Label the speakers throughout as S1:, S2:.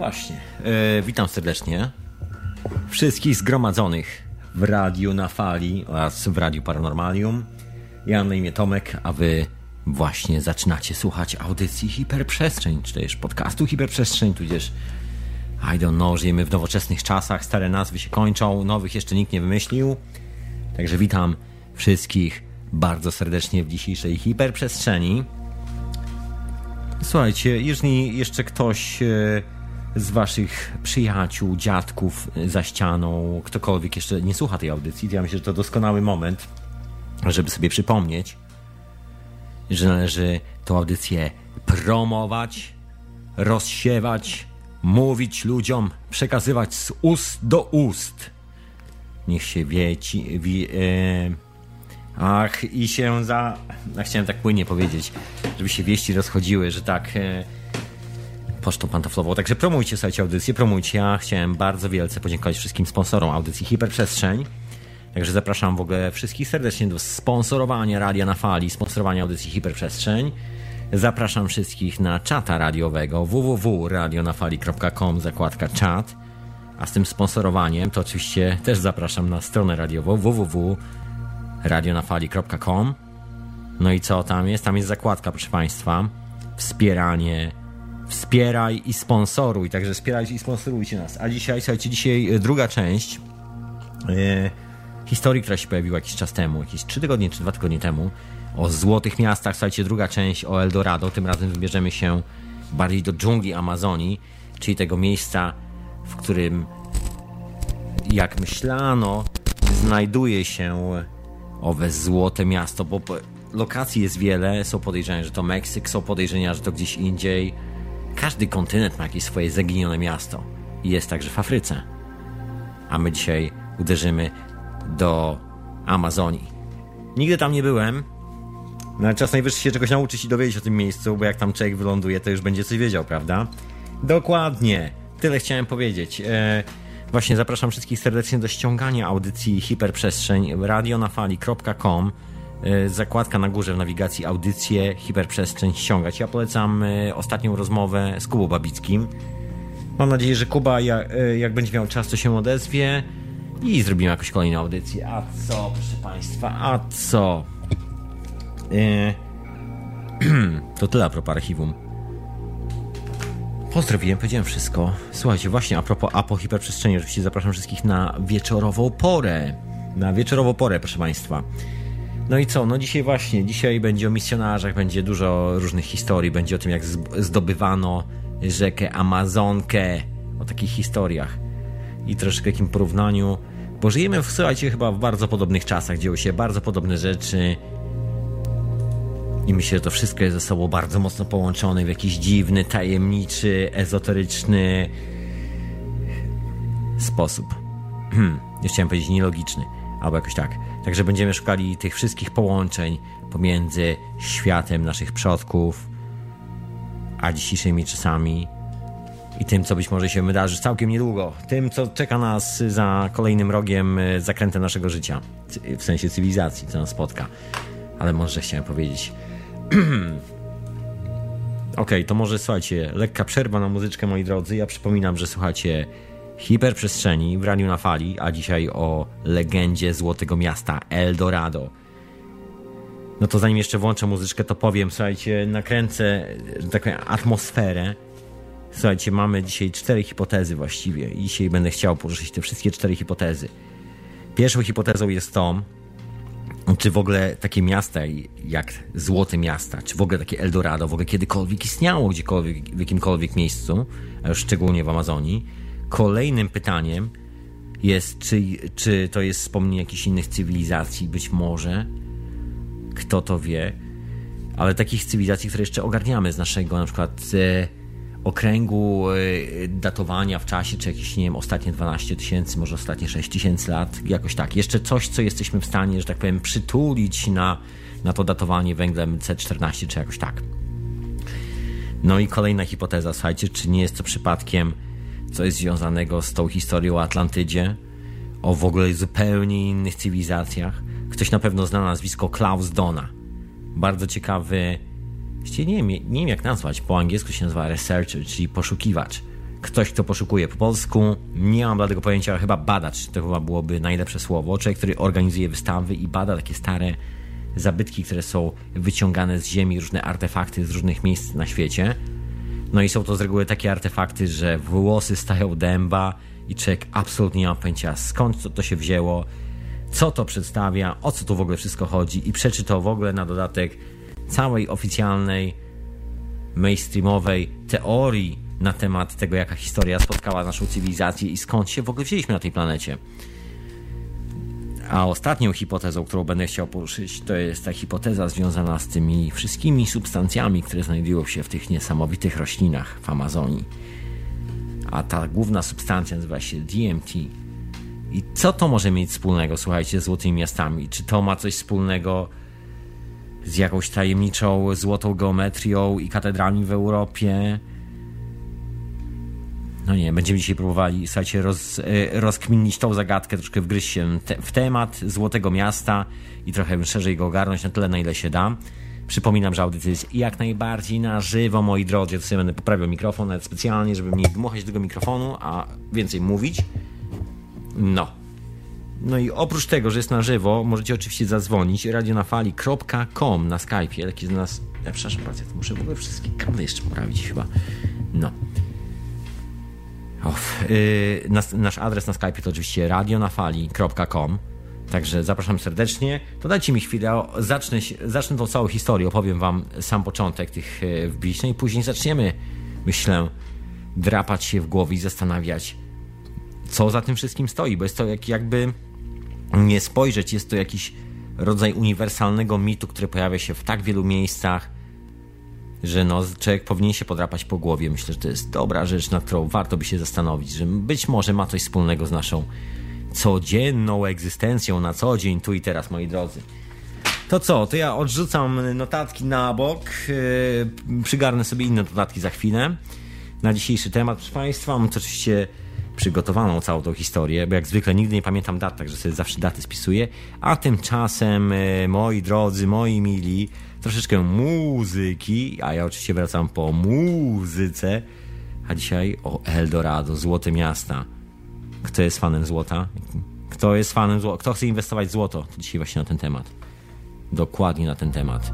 S1: właśnie. Witam serdecznie wszystkich zgromadzonych w Radiu na Fali oraz w Radiu Paranormalium. Ja mam na imię Tomek, a wy właśnie zaczynacie słuchać audycji Hiperprzestrzeń, czy też podcastu Hiperprzestrzeń, tudzież I don't know, żyjemy w nowoczesnych czasach, stare nazwy się kończą, nowych jeszcze nikt nie wymyślił. Także witam wszystkich bardzo serdecznie w dzisiejszej Hiperprzestrzeni. Słuchajcie, jeżeli jeszcze ktoś z waszych przyjaciół, dziadków za ścianą, ktokolwiek jeszcze nie słucha tej audycji, to ja myślę, że to doskonały moment, żeby sobie przypomnieć, że należy tę audycję promować, rozsiewać, mówić ludziom, przekazywać z ust do ust. Niech się chciałem tak płynnie powiedzieć, żeby się wieści rozchodziły, że tak pocztą pantoflową. Także promujcie, słuchajcie, audycję, promujcie. Ja chciałem bardzo wielce podziękować wszystkim sponsorom audycji Hiperprzestrzeń. Także zapraszam w ogóle wszystkich serdecznie do sponsorowania Radia na Fali, sponsorowania audycji Hiperprzestrzeń. Zapraszam wszystkich na czata radiowego www.radionafali.com, zakładka czat. A z tym sponsorowaniem to oczywiście też zapraszam na stronę radiową www.radionafali.com. No i co tam jest? Tam jest zakładka, proszę Państwa, wspieranie. Wspieraj i sponsoruj. Także wspierajcie i sponsorujcie nas. A dzisiaj, słuchajcie, druga część historii, która się pojawiła jakiś czas temu, jakieś 3 tygodnie czy 2 tygodnie temu, o złotych miastach. Słuchajcie, druga część o Eldorado. Tym razem wybierzemy się bardziej do dżungli Amazonii, czyli tego miejsca, w którym, jak myślano, znajduje się owe złote miasto, bo lokacji jest wiele. Są podejrzenia, że to Meksyk, są podejrzenia, że to gdzieś indziej. Każdy kontynent ma jakieś swoje zaginione miasto. I jest także w Afryce. A my dzisiaj uderzymy do Amazonii. Nigdy tam nie byłem. No, czas najwyższy się czegoś nauczyć i dowiedzieć o tym miejscu, bo jak tam człowiek wyląduje, to już będzie coś wiedział, prawda? Dokładnie. Tyle chciałem powiedzieć. Właśnie zapraszam wszystkich serdecznie do ściągania audycji Hiperprzestrzeń radionafali.com. Zakładka na górze w nawigacji audycje Hiperprzestrzeń ściągać. Ja polecam ostatnią rozmowę z Kubą Babickim. Mam nadzieję, że Kuba jak będzie miał czas, to się odezwie i zrobimy jakąś kolejną audycję. A co, proszę Państwa, a co? To tyle a propos archiwum. Pozdrowiłem, powiedziałem wszystko. Słuchajcie, właśnie a propos Hiperprzestrzeni, oczywiście zapraszam wszystkich na wieczorową porę. Na wieczorową porę, proszę Państwa. No i co? No dzisiaj będzie o misjonarzach, będzie dużo różnych historii, będzie o tym, jak zdobywano rzekę Amazonkę, o takich historiach i troszkę takim porównaniu, bo żyjemy słuchajcie, chyba w bardzo podobnych czasach, dzieją się bardzo podobne rzeczy i myślę, że to wszystko jest ze sobą bardzo mocno połączone w jakiś dziwny, tajemniczy, ezoteryczny sposób. Nie chciałem powiedzieć nielogiczny, albo jakoś tak. Także będziemy szukali tych wszystkich połączeń pomiędzy światem naszych przodków a dzisiejszymi czasami i tym, co być może się wydarzy całkiem niedługo. Tym, co czeka nas za kolejnym rogiem, zakrętem naszego życia. W sensie cywilizacji, co nas spotka. Ale może chciałem powiedzieć. Okej, to może słuchajcie, lekka przerwa na muzyczkę, moi drodzy. Ja przypominam, że słuchacie Hiperprzestrzeni w Radiu na Fali, a dzisiaj o legendzie złotego miasta Eldorado. No to zanim jeszcze włączę muzyczkę, to powiem, słuchajcie, nakręcę taką atmosferę. Słuchajcie, mamy dzisiaj 4 hipotezy właściwie i dzisiaj będę chciał poruszyć te wszystkie 4 hipotezy. Pierwszą hipotezą jest to, czy w ogóle takie miasta jak złote miasta, czy w ogóle takie Eldorado w ogóle kiedykolwiek istniało gdziekolwiek, w jakimkolwiek miejscu, a już szczególnie w Amazonii. Kolejnym pytaniem jest, czy to jest wspomnienie jakichś innych cywilizacji, być może, kto to wie, ale takich cywilizacji, które jeszcze ogarniamy z naszego na przykład okręgu datowania w czasie, czy jakieś, nie wiem, ostatnie 12 000, może ostatnie 6 000 lat, jakoś tak. Jeszcze coś, co jesteśmy w stanie, że tak powiem, przytulić na to datowanie węglem C14, czy jakoś tak. No i kolejna hipoteza, słuchajcie, czy nie jest to przypadkiem coś związanego z tą historią o Atlantydzie, o w ogóle zupełnie innych cywilizacjach. Ktoś na pewno zna nazwisko Klaus Dona. Bardzo ciekawy, właściwie nie wiem jak nazwać, po angielsku się nazywa researcher, czyli poszukiwacz. ktoś, kto poszukuje po polsku, nie mam bladego pojęcia, ale chyba badacz, to chyba byłoby najlepsze słowo. Człowiek, który organizuje wystawy i bada takie stare zabytki, które są wyciągane z ziemi, różne artefakty z różnych miejsc na świecie. No i są to z reguły takie artefakty, że włosy stają dęba i człowiek absolutnie nie ma pojęcia, skąd to się wzięło, co to przedstawia, o co tu w ogóle wszystko chodzi i przeczytał w ogóle na dodatek całej oficjalnej, mainstreamowej teorii na temat tego, jaka historia spotkała naszą cywilizację i skąd się w ogóle wzięliśmy na tej planecie. A ostatnią hipotezą, którą będę chciał poruszyć, to jest ta hipoteza związana z tymi wszystkimi substancjami, które znajdują się w tych niesamowitych roślinach w Amazonii. A ta główna substancja nazywa się DMT. I co to może mieć wspólnego, słuchajcie, z złotymi miastami? Czy to ma coś wspólnego z jakąś tajemniczą złotą geometrią i katedrami w Europie? No nie, będziemy dzisiaj próbowali, słuchajcie, rozkminić tą zagadkę, troszkę wgryźć się w temat Złotego Miasta i trochę szerzej go ogarnąć na tyle, na ile się da. Przypominam, że audycja jest jak najbardziej na żywo, moi drodzy. Ja sobie będę poprawiał mikrofon, nawet specjalnie, żeby mniej dmuchać do tego mikrofonu, a więcej mówić. No i oprócz tego, że jest na żywo, możecie oczywiście zadzwonić radionafali.com na Skype'ie. Taki z nas... przepraszam bardzo, muszę w ogóle wszystkie kable jeszcze poprawić chyba. Nasz adres na Skype'ie to oczywiście radionafali.com. Także zapraszam serdecznie. To dajcie mi chwilę, zacznę tą całą historię, opowiem wam sam początek tych wbić, no i później zaczniemy, myślę, drapać się w głowie i zastanawiać, co za tym wszystkim stoi, bo jest to jakby nie spojrzeć, jest to jakiś rodzaj uniwersalnego mitu, który pojawia się w tak wielu miejscach, że człowiek powinien się podrapać po głowie. Myślę, że to jest dobra rzecz, nad którą warto by się zastanowić, że być może ma coś wspólnego z naszą codzienną egzystencją na co dzień, tu i teraz, moi drodzy. To co? To ja odrzucam notatki na bok, przygarnę sobie inne notatki za chwilę. Na dzisiejszy temat, proszę Państwa, mam oczywiście przygotowaną całą tą historię, bo jak zwykle nigdy nie pamiętam dat, także sobie zawsze daty spisuję. A tymczasem, moi drodzy, moi mili, troszeczkę muzyki, a ja oczywiście wracam po muzyce, a dzisiaj o Eldorado, Złote Miasta. Kto jest fanem złota? Kto jest fanem złota? Kto chce inwestować w złoto? To dzisiaj właśnie na ten temat. Dokładnie na ten temat.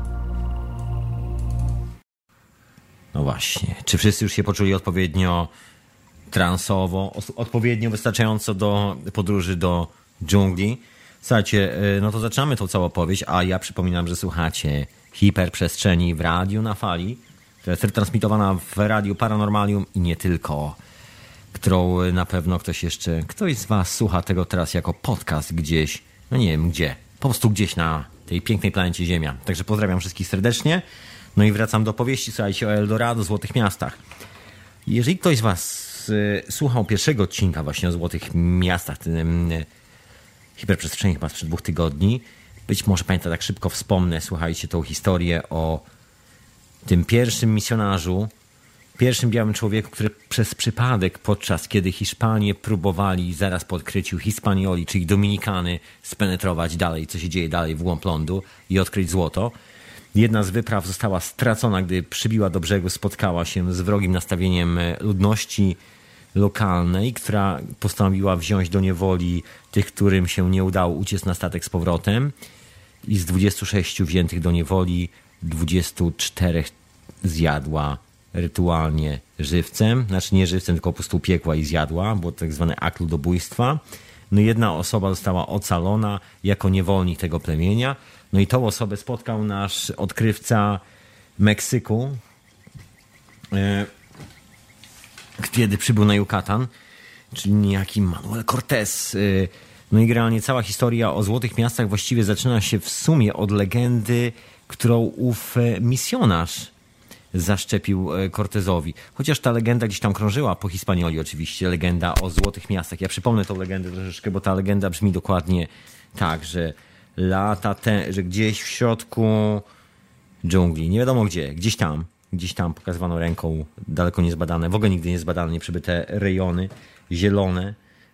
S1: No właśnie. Czy wszyscy już się poczuli odpowiednio transowo, odpowiednio wystarczająco do podróży do dżungli? Słuchajcie, no to zaczynamy tą całą opowieść, a ja przypominam, że słuchacie Hiperprzestrzeni w Radiu na Fali, która jest transmitowana w Radiu Paranormalium i nie tylko, którą na pewno ktoś z was słucha tego teraz jako podcast gdzieś, no nie wiem gdzie, po prostu gdzieś na tej pięknej planecie Ziemia. Także pozdrawiam wszystkich serdecznie. No i wracam do opowieści, słuchajcie, o Eldorado, Złotych Miastach. Jeżeli ktoś z was słuchał pierwszego odcinka właśnie o Złotych Miastach, Hiperprzestrzeni chyba sprzed 2 tygodni, być może pamiętam, tak szybko wspomnę, słuchajcie, tą historię o tym pierwszym misjonarzu, pierwszym białym człowieku, który przez przypadek, podczas kiedy Hiszpanie próbowali zaraz po odkryciu Hispanioli, czyli Dominikany, spenetrować dalej, co się dzieje dalej w głąb lądu i odkryć złoto. Jedna z wypraw została stracona, gdy przybiła do brzegu, spotkała się z wrogim nastawieniem ludności lokalnej, która postanowiła wziąć do niewoli tych, którym się nie udało uciec na statek z powrotem. I z 26 wziętych do niewoli 24 zjadła rytualnie żywcem. Znaczy nie żywcem, tylko po prostu upiekła i zjadła. Było to tak zwany akt ludobójstwa. No jedna osoba została ocalona jako niewolnik tego plemienia. No i tą osobę spotkał nasz odkrywca Meksyku, kiedy przybył na Yucatan, czyli niejaki Manuel Cortés. No i generalnie cała historia o Złotych Miastach właściwie zaczyna się w sumie od legendy, którą ów misjonarz zaszczepił Cortézowi. Chociaż ta legenda gdzieś tam krążyła po Hispanioli oczywiście, legenda o Złotych Miastach. Ja przypomnę tą legendę troszeczkę, bo ta legenda brzmi dokładnie tak, że że gdzieś w środku dżungli, nie wiadomo gdzieś tam pokazywano ręką daleko niezbadane, w ogóle nigdy niezbadane, nieprzebyte rejony zielone,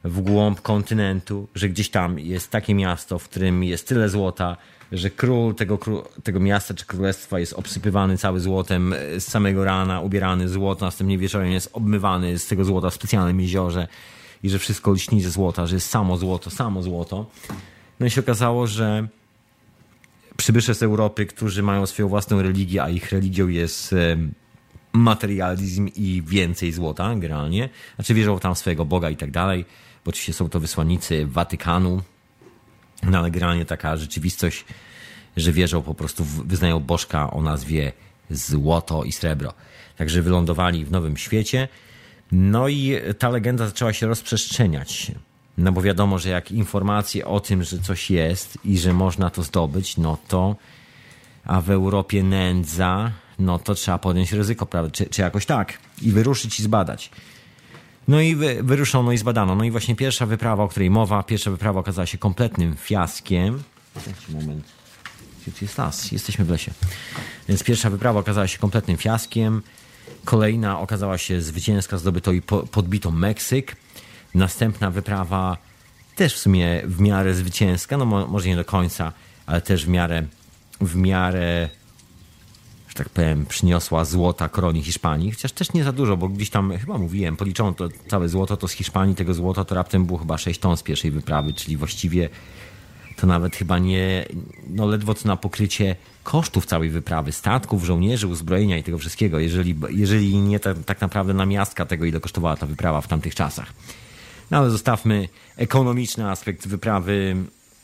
S1: w głąb kontynentu, że gdzieś tam jest takie miasto, w którym jest tyle złota, że król tego miasta czy królestwa jest obsypywany cały złotem z samego rana, ubierany w złoto, następnie wieczorem jest obmywany z tego złota w specjalnym jeziorze i że wszystko lśni ze złota, że jest samo złoto. No i się okazało, że przybysze z Europy, którzy mają swoją własną religię, a ich religią jest materializm i więcej złota generalnie, znaczy wierzą tam w swojego Boga i tak dalej, bo oczywiście są to wysłannicy Watykanu, no ale generalnie taka rzeczywistość, że wierzą po prostu, wyznają bożka o nazwie złoto i srebro. Także wylądowali w Nowym Świecie, no i ta legenda zaczęła się rozprzestrzeniać. No bo wiadomo, że jak informacje o tym, że coś jest i że można to zdobyć, no to, a w Europie nędza, no to trzeba podjąć ryzyko, prawda? Czy jakoś tak. I wyruszyć i zbadać. No i wyruszono i zbadano. No i właśnie pierwsza wyprawa, o której mowa, okazała się kompletnym fiaskiem. Moment. Gdzie tu jest las? Jesteśmy w lesie. Więc pierwsza wyprawa okazała się kompletnym fiaskiem. Kolejna okazała się zwycięska, zdobyto i podbito Meksyk. Następna wyprawa też w sumie w miarę zwycięska, no może nie do końca, ale też w miarę, że tak powiem, przyniosła złota koronie Hiszpanii, chociaż też nie za dużo, bo gdzieś tam, chyba mówiłem, policzono to całe złoto, to z Hiszpanii tego złota to raptem było chyba 6 ton z pierwszej wyprawy, czyli właściwie to nawet chyba nie, no ledwo co na pokrycie kosztów całej wyprawy, statków, żołnierzy, uzbrojenia i tego wszystkiego, jeżeli nie tak naprawdę namiastka tego, ile kosztowała ta wyprawa w tamtych czasach. No ale zostawmy ekonomiczny aspekt wyprawy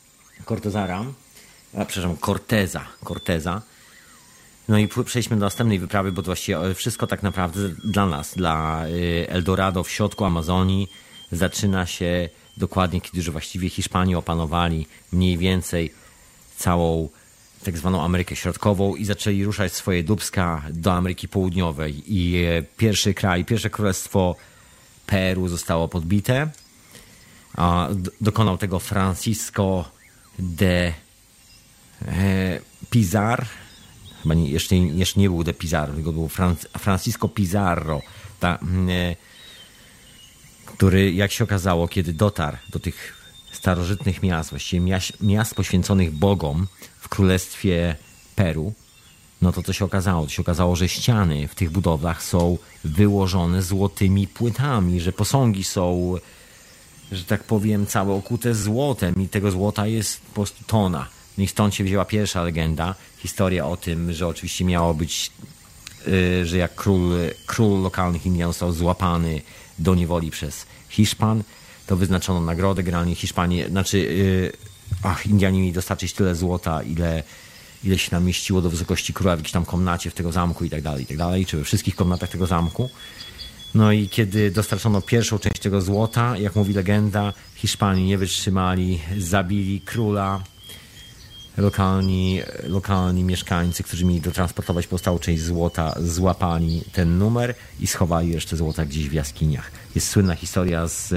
S1: Corteza. No i przejdźmy do następnej wyprawy, bo to właściwie wszystko tak naprawdę dla nas, dla Eldorado w środku Amazonii zaczyna się dokładnie, kiedy już właściwie Hiszpanie opanowali mniej więcej całą tak zwaną Amerykę Środkową i zaczęli ruszać swoje dupska do Ameryki Południowej. I pierwsze królestwo Peru zostało podbite. A dokonał tego Francisco de Pizarro. Chyba jeszcze nie był de Pizarro, tylko był Francisco Pizarro, który, jak się okazało, kiedy dotarł do tych starożytnych miast, właściwie miast poświęconych bogom w królestwie Peru, no to co się okazało? To się okazało, że ściany w tych budowlach są wyłożone złotymi płytami, że posągi są, że tak powiem, całe okute złotem i tego złota jest po prostu tona. No i stąd się wzięła pierwsza legenda, historia o tym, że oczywiście miało być, że jak król lokalnych Indian został złapany do niewoli przez Hiszpan, to wyznaczono nagrodę, generalnie Hiszpanie, Indianie mieli dostarczyć tyle złota, ile się nam mieściło do wysokości króla w jakiejś tam komnacie w tego zamku i tak dalej, czy we wszystkich komnatach tego zamku. No i kiedy dostarczono pierwszą część tego złota, jak mówi legenda, Hiszpanie nie wytrzymali, zabili króla. Lokalni mieszkańcy, którzy mieli dotransportować pozostałą część złota, złapali ten numer i schowali resztę złota gdzieś w jaskiniach. Jest słynna historia z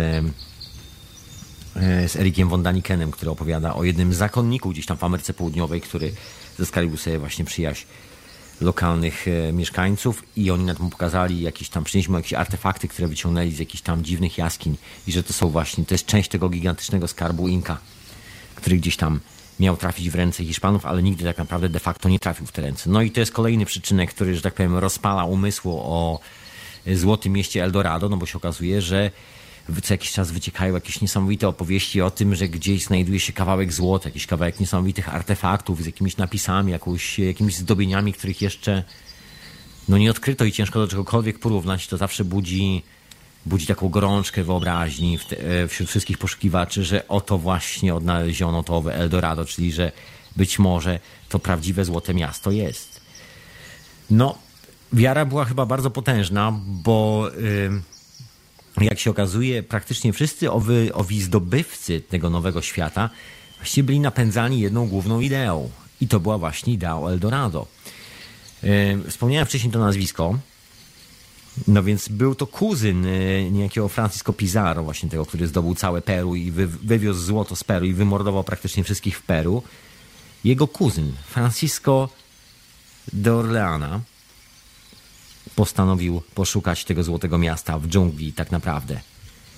S1: Erikiem von Danikenem, który opowiada o jednym zakonniku gdzieś tam w Ameryce Południowej, który zaskalił sobie właśnie przyjaźń lokalnych mieszkańców i oni na tym pokazali przynieśli mu jakieś artefakty, które wyciągnęli z jakichś tam dziwnych jaskiń i że to jest część tego gigantycznego skarbu Inka, który gdzieś tam miał trafić w ręce Hiszpanów, ale nigdy tak naprawdę de facto nie trafił w te ręce. No i to jest kolejny przyczynek, który, że tak powiem, rozpala umysłu o złotym mieście Eldorado, no bo się okazuje, że co jakiś czas wyciekają jakieś niesamowite opowieści o tym, że gdzieś znajduje się kawałek złota, jakiś kawałek niesamowitych artefaktów z jakimiś napisami, jakimiś zdobieniami, których jeszcze nie odkryto i ciężko do czegokolwiek porównać. To zawsze budzi taką gorączkę wyobraźni wśród wszystkich poszukiwaczy, że oto właśnie odnaleziono to w Eldorado, czyli że być może to prawdziwe złote miasto jest. No, wiara była chyba bardzo potężna, bo jak się okazuje, praktycznie wszyscy owi zdobywcy tego nowego świata właściwie byli napędzani jedną główną ideą. I to była właśnie idea Eldorado. Wspomniałem wcześniej to nazwisko. No więc był to kuzyn niejakiego Francisco Pizarro, właśnie tego, który zdobył całe Peru i wywiózł złoto z Peru i wymordował praktycznie wszystkich w Peru. Jego kuzyn, Francisco de Orleana, postanowił poszukać tego złotego miasta w dżungli tak naprawdę.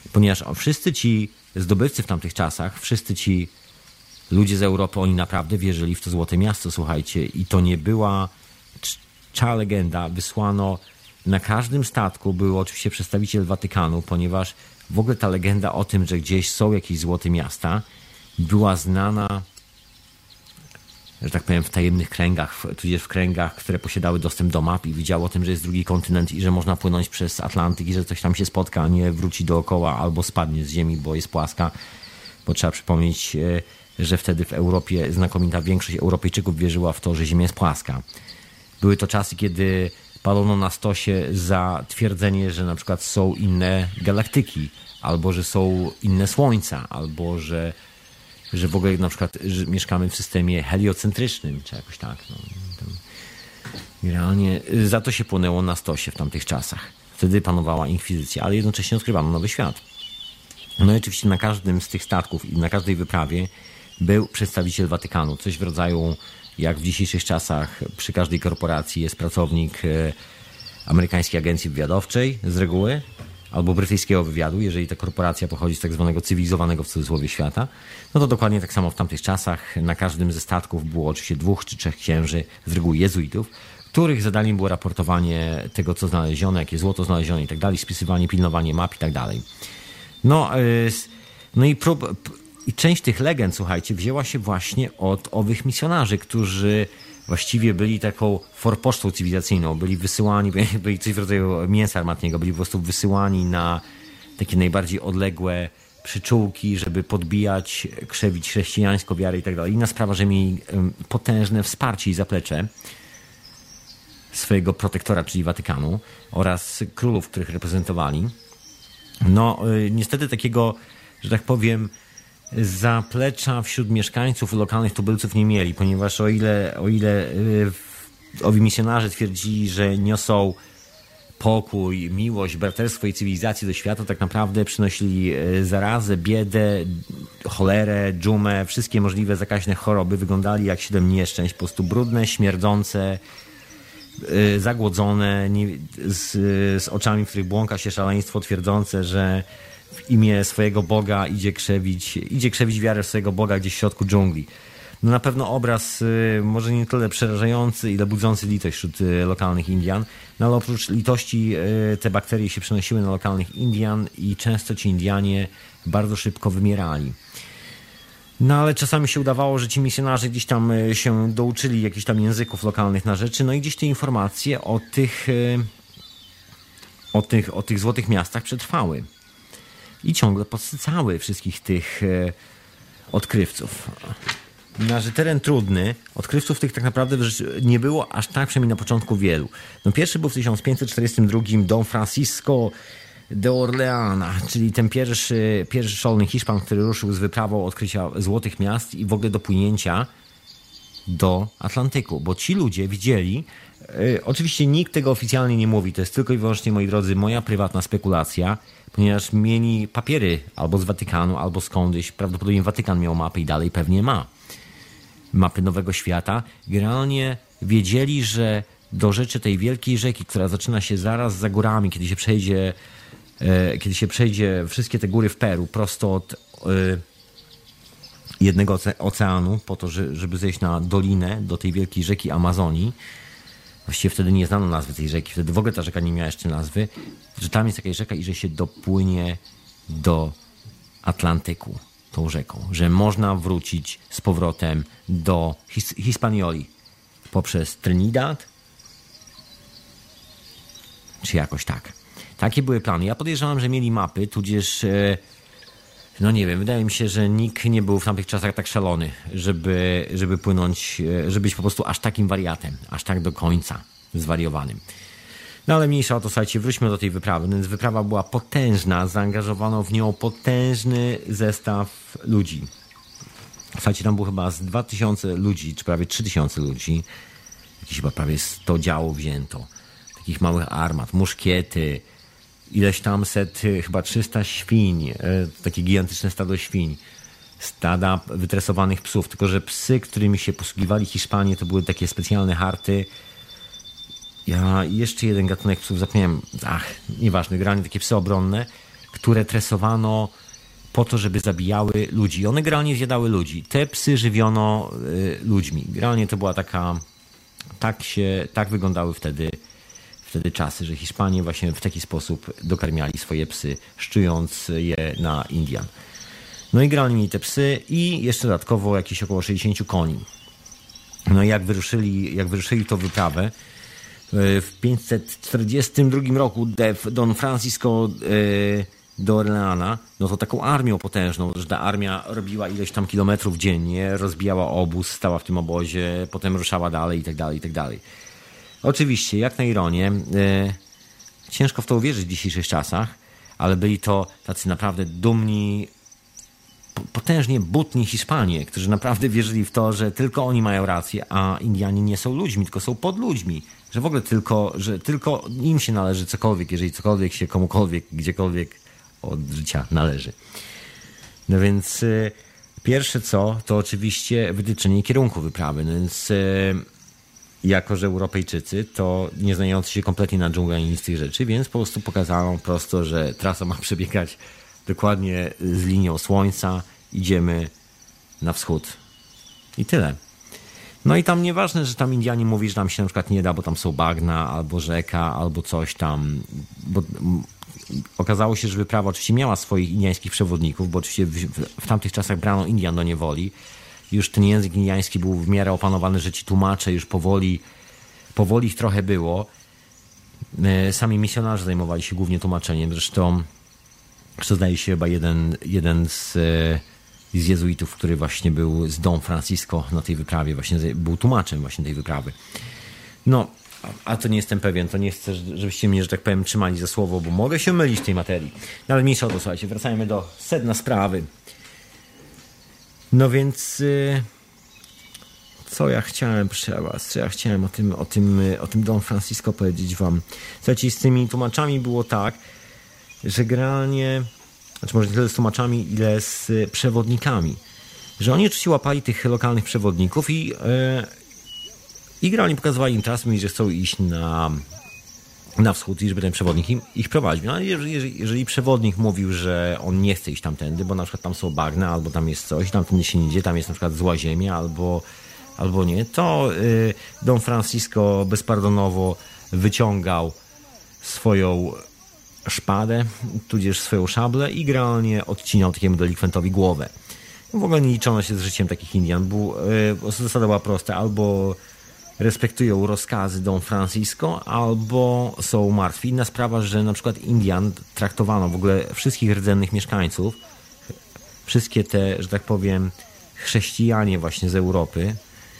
S1: ponieważ wszyscy ci zdobywcy w tamtych czasach, wszyscy ci ludzie z Europy, oni naprawdę wierzyli w to Złote Miasto, słuchajcie. I to nie była czcza legenda. Wysłano na każdym statku, był oczywiście przedstawiciel Watykanu, ponieważ w ogóle ta legenda o tym, że gdzieś są jakieś Złote Miasta, była znana, że tak powiem, w tajemnych kręgach, tudzież w kręgach, które posiadały dostęp do map i widziały o tym, że jest drugi kontynent i że można płynąć przez Atlantyk i że coś tam się spotka, a nie wróci dookoła albo spadnie z ziemi, bo jest płaska. Bo trzeba przypomnieć, że wtedy w Europie znakomita większość Europejczyków wierzyła w to, że Ziemia jest płaska. Były to czasy, kiedy palono na stosie za twierdzenie, że na przykład są inne galaktyki, albo że są inne słońca, albo że w ogóle na przykład że mieszkamy w systemie heliocentrycznym, czy jakoś tak. No. Realnie za to się płonęło na stosie w tamtych czasach. Wtedy panowała inkwizycja, ale jednocześnie odkrywano nowy świat. No i oczywiście na każdym z tych statków i na każdej wyprawie był przedstawiciel Watykanu. Coś w rodzaju, jak w dzisiejszych czasach przy każdej korporacji jest pracownik amerykańskiej agencji wywiadowczej z reguły, albo brytyjskiego wywiadu, jeżeli ta korporacja pochodzi z tak zwanego cywilizowanego w cudzysłowie świata, no to dokładnie tak samo w tamtych czasach na każdym ze statków było oczywiście 2 czy 3 księży, z reguły jezuitów, których zadaniem było raportowanie tego, co znaleziono, jakie złoto znaleziono i tak dalej, spisywanie, pilnowanie map i tak dalej. I część tych legend, słuchajcie, wzięła się właśnie od owych misjonarzy, którzy właściwie byli taką forpocztą cywilizacyjną, byli wysyłani, byli coś w rodzaju mięsa armatniego, byli po prostu wysyłani na takie najbardziej odległe przyczółki, żeby podbijać, krzewić chrześcijańską wiarę i tak dalej. Inna sprawa, że mieli potężne wsparcie i zaplecze swojego protektora, czyli Watykanu oraz królów, których reprezentowali. No, niestety takiego, że tak powiem, zaplecza wśród mieszkańców lokalnych tubylców nie mieli, ponieważ o ile owi misjonarze twierdzili, że niosą pokój, miłość, braterstwo i cywilizację do świata, tak naprawdę przynosili zarazę, biedę, cholerę, dżumę, wszystkie możliwe zakaźne choroby. Wyglądali jak 7 nieszczęść, po prostu brudne, śmierdzące, zagłodzone, z oczami, w których błąka się szaleństwo, twierdzące, że w imię swojego Boga idzie krzewić wiarę w swojego Boga gdzieś w środku dżungli. No na pewno obraz może nie tyle przerażający, ile budzący litość wśród lokalnych Indian, no ale oprócz litości te bakterie się przenosiły na lokalnych Indian i często ci Indianie bardzo szybko wymierali. No ale czasami się udawało, że ci misjonarze gdzieś tam się douczyli jakichś tam języków lokalnych na rzeczy, no i gdzieś te informacje o tych złotych miastach przetrwały. I ciągle podsycały wszystkich tych odkrywców. Na że teren trudny, odkrywców tych tak naprawdę nie było aż tak, przynajmniej na początku, wielu. No pierwszy był w 1542 Don Francisco de Orleana, czyli ten pierwszy szalony Hiszpan, który ruszył z wyprawą odkrycia złotych miast i w ogóle do płynięcia do Atlantyku, bo ci ludzie widzieli, oczywiście nikt tego oficjalnie nie mówi, to jest tylko i wyłącznie, moi drodzy, moja prywatna spekulacja, ponieważ mieli papiery albo z Watykanu, albo skądś, prawdopodobnie Watykan miał mapy i dalej pewnie ma mapy Nowego Świata. Generalnie wiedzieli, że do rzeczy tej wielkiej rzeki, która zaczyna się zaraz za górami, kiedy się przejdzie wszystkie te góry w Peru, prosto od jednego oceanu, po to, żeby zejść na dolinę do tej wielkiej rzeki Amazonii. Właściwie wtedy nie znano nazwy tej rzeki, wtedy w ogóle ta rzeka nie miała jeszcze nazwy, że tam jest jakaś rzeka i że się dopłynie do Atlantyku tą rzeką, że można wrócić z powrotem do Hispanioli poprzez Trinidad, czy jakoś tak. Takie były plany. Ja podejrzewam, że mieli mapy, tudzież no nie wiem, wydaje mi się, że nikt nie był w tamtych czasach tak szalony, żeby płynąć, żeby być po prostu aż takim wariatem, aż tak do końca zwariowanym. No ale mniejsza o to, słuchajcie, wróćmy do tej wyprawy. Więc wyprawa była potężna, zaangażowano w nią potężny zestaw ludzi. Słuchajcie, tam było chyba z 2000 ludzi, czy prawie 3000 ludzi. Jakieś chyba prawie 100 działów wzięto. Takich małych armat, muszkiety, ileś tam chyba 300 świń, takie gigantyczne stado świń, stada wytresowanych psów, tylko że psy, którymi się posługiwali Hiszpanie, to były takie specjalne harty. Ja jeszcze jeden gatunek psów zapomniałem, nieważne, granie takie psy obronne, które tresowano po to, żeby zabijały ludzi. I one generalnie zjadały ludzi. Te psy żywiono ludźmi. Generalnie to była tak wyglądały wtedy czasy, że Hiszpanie właśnie w taki sposób dokarmiali swoje psy, szczując je na Indian. No i generalnie mieli te psy i jeszcze dodatkowo jakieś około 60 koni. No i jak wyruszyli tą wyprawę, w 542 roku Don Francisco do Orleana, no to taką armią potężną, że ta armia robiła ileś tam kilometrów dziennie, rozbijała obóz, stała w tym obozie, potem ruszała dalej i tak dalej, i tak dalej. Oczywiście, jak na ironię, ciężko w to uwierzyć w dzisiejszych czasach, ale byli to tacy naprawdę dumni, potężnie butni Hiszpanie, którzy naprawdę wierzyli w to, że tylko oni mają rację, a Indianie nie są ludźmi, tylko są podludźmi. Że w ogóle tylko im się należy cokolwiek, jeżeli cokolwiek się komukolwiek, gdziekolwiek od życia należy. No więc pierwsze co, to oczywiście wytyczenie kierunku wyprawy. No więc jako, że Europejczycy, to nie znający się kompletnie na dżunglę i nic z tych rzeczy, więc po prostu pokazano prosto, że trasa ma przebiegać dokładnie z linią słońca, idziemy na wschód. I tyle. No i tam nieważne, że tam Indianie mówi, że tam się na przykład nie da, bo tam są bagna, albo rzeka, albo coś tam. Bo okazało się, że wyprawa oczywiście miała swoich indiańskich przewodników, bo oczywiście w tamtych czasach brano Indian do niewoli. Już ten język indiański był w miarę opanowany, że ci tłumacze już powoli ich trochę było. Sami misjonarze zajmowali się głównie tłumaczeniem. Zresztą zdaje się chyba jeden z jezuitów, który właśnie był z Don Francisco na tej wyprawie, właśnie był tłumaczem właśnie tej wyprawy. No, a to nie jestem pewien, to nie chcę, żebyście mnie, że tak powiem, trzymali za słowo, bo mogę się mylić w tej materii. No ale mniejsza o to, słuchajcie, wracajmy do sedna sprawy. No więc co ja chciałem o tym Don Francisco powiedzieć wam. Słuchajcie, z tymi tłumaczami było tak, że generalnie, znaczy może nie tyle z tłumaczami, ile z przewodnikami, że oni oczywiście łapali tych lokalnych przewodników i generalnie pokazywali im trasę, że chcą iść na wschód i żeby ten przewodnik ich prowadził. No, ale jeżeli przewodnik mówił, że on nie chce iść tamtędy, bo na przykład tam są bagna, albo tam jest coś, tamtędy się nie idzie, tam jest na przykład zła ziemia, albo nie, to Don Francisco bezpardonowo wyciągał swoją szpadę, tudzież swoją szablę i generalnie odcinał takiemu delikwentowi głowę. W ogóle nie liczono się z życiem takich Indian, bo zasada była prosta, albo respektują rozkazy Don Francisco, albo są martwi. Inna sprawa, że na przykład Indian traktowano w ogóle wszystkich rdzennych mieszkańców, wszystkie te, że tak powiem, chrześcijanie właśnie z Europy,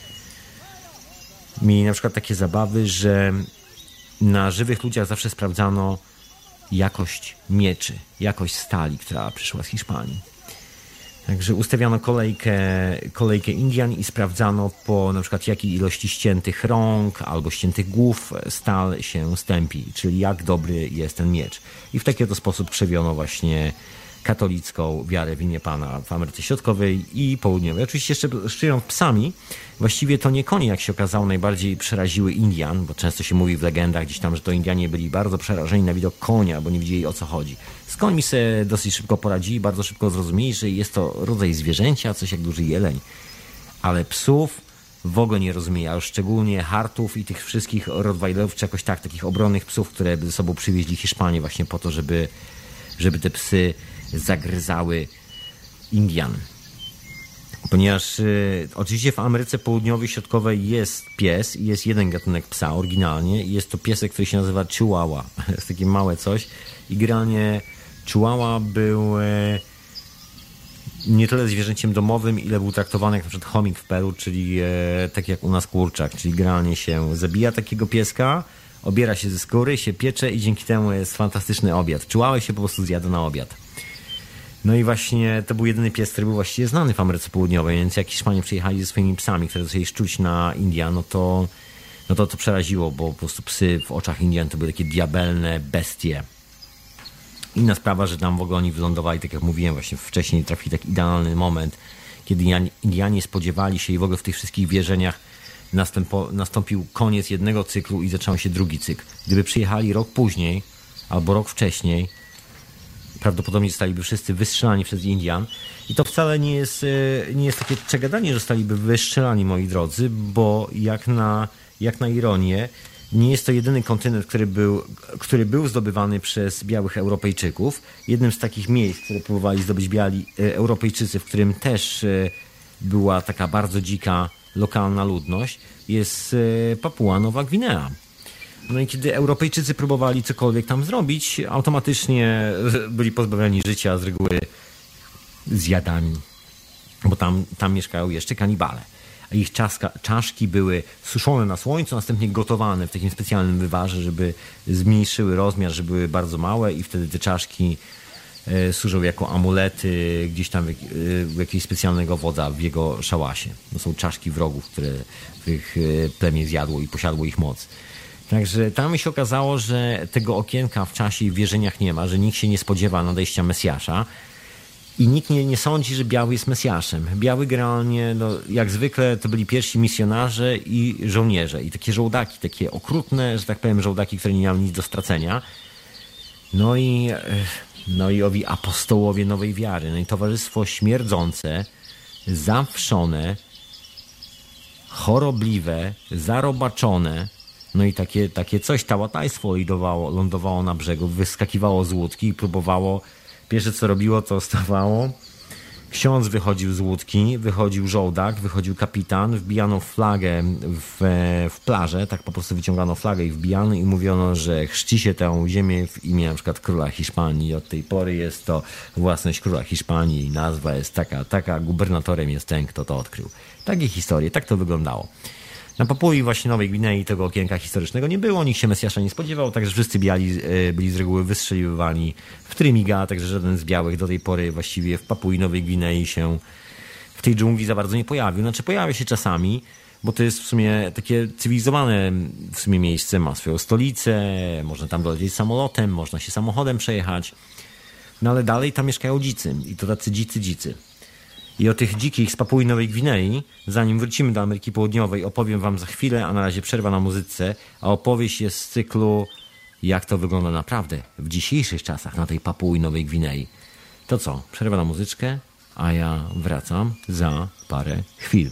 S1: mieli na przykład takie zabawy, że na żywych ludziach zawsze sprawdzano jakość mieczy, jakość stali, która przyszła z Hiszpanii. Także ustawiano kolejkę Indian i sprawdzano po na przykład jakiej ilości ściętych rąk albo ściętych głów stal się stępi, czyli jak dobry jest ten miecz. I w taki oto sposób krzewiono właśnie katolicką wiarę w imię Pana w Ameryce Środkowej i Południowej. Oczywiście jeszcze szczując psami, właściwie to nie konie, jak się okazało, najbardziej przeraziły Indian, bo często się mówi w legendach gdzieś tam, że to Indianie byli bardzo przerażeni na widok konia, bo nie wiedzieli, o co chodzi. Z końmi sobie dosyć szybko poradzili, bardzo szybko zrozumieli, że jest to rodzaj zwierzęcia, coś jak duży jeleń. Ale psów w ogóle nie rozumieli, a już szczególnie hartów i tych wszystkich rottweilerów, czy jakoś tak, takich obronnych psów, które ze sobą przywieźli Hiszpanie właśnie po to, żeby te psy zagryzały Indian. Ponieważ oczywiście w Ameryce Południowej, Środkowej jest pies i jest jeden gatunek psa oryginalnie i jest to piesek, który się nazywa Chihuahua. Jest takie małe coś i generalnie Chihuahua był nie tyle zwierzęciem domowym, ile był traktowany jak na przykład chomik w Peru, czyli tak jak u nas kurczak, czyli generalnie się zabija takiego pieska, obiera się ze skóry, się piecze i dzięki temu jest fantastyczny obiad. Chihuahua się po prostu zjada na obiad. No i właśnie to był jedyny pies, który był właściwie znany w Ameryce Południowej, więc jak Hiszpanie przyjechali ze swoimi psami, które zaczęli szczuć na Indian, no to przeraziło, bo po prostu psy w oczach Indian to były takie diabelne bestie. Inna sprawa, że tam w ogóle oni wylądowali, tak jak mówiłem właśnie wcześniej, trafili taki idealny moment, kiedy Indianie spodziewali się i w ogóle w tych wszystkich wierzeniach nastąpił koniec jednego cyklu i zaczął się drugi cykl. Gdyby przyjechali rok później albo rok wcześniej, prawdopodobnie zostaliby wszyscy wystrzelani przez Indian. I to wcale nie jest takie przegadanie, że zostaliby wystrzelani, moi drodzy, bo jak na ironię, nie jest to jedyny kontynent, który był zdobywany przez białych Europejczyków. Jednym z takich miejsc, które próbowali zdobyć biali Europejczycy, w którym też była taka bardzo dzika, lokalna ludność, jest Papua Nowa Gwinea. No i kiedy Europejczycy próbowali cokolwiek tam zrobić, automatycznie byli pozbawiani życia, z reguły zjadani, bo tam mieszkają jeszcze kanibale. A ich czaszki były suszone na słońcu, następnie gotowane w takim specjalnym wywarze, żeby zmniejszyły rozmiar, że były bardzo małe i wtedy te czaszki służą jako amulety gdzieś tam w jakiegoś specjalnego wodza w jego szałasie. To są czaszki wrogów, których plemię zjadło i posiadło ich moc. Także tam się okazało, że tego okienka w czasie i w wierzeniach nie ma, że nikt się nie spodziewa nadejścia Mesjasza i nikt nie sądzi, że biały jest Mesjaszem. Biały generalnie, no, jak zwykle, to byli pierwsi misjonarze i żołnierze. I takie żołdaki, takie okrutne, że tak powiem, żołdaki, które nie miały nic do stracenia. No i owi apostołowie nowej wiary. No i towarzystwo śmierdzące, zawszone, chorobliwe, zarobaczone. No i takie coś, tałatajstwo lądowało na brzegu, wyskakiwało z łódki i próbowało. Pierwsze co robiło, to stawało. Ksiądz wychodził z łódki, wychodził żołdak, wychodził kapitan, wbijano flagę w plażę, tak po prostu wyciągano flagę i wbijano i mówiono, że chrzci się tę ziemię w imię na przykład króla Hiszpanii. Od tej pory jest to własność króla Hiszpanii i nazwa jest taka, gubernatorem jest ten, kto to odkrył. Takie historie, tak to wyglądało. Na Papui właśnie Nowej Gwinei tego okienka historycznego nie było, nikt się Mesjasza nie spodziewał, także wszyscy biali byli z reguły wystrzeliwywani w trymiga, także żaden z białych do tej pory właściwie w Papui Nowej Gwinei się w tej dżungli za bardzo nie pojawił. Znaczy pojawia się czasami, bo to jest w sumie takie cywilizowane w sumie miejsce, ma swoją stolicę, można tam dolecieć samolotem, można się samochodem przejechać, no ale dalej tam mieszkają dzicy i to tacy dzicy. I o tych dzikich z Papui Nowej Gwinei, zanim wrócimy do Ameryki Południowej, opowiem wam za chwilę, a na razie przerwa na muzyce, a opowieść jest z cyklu jak to wygląda naprawdę w dzisiejszych czasach na tej Papui Nowej Gwinei. To co, przerwa na muzyczkę, a ja wracam za parę chwil.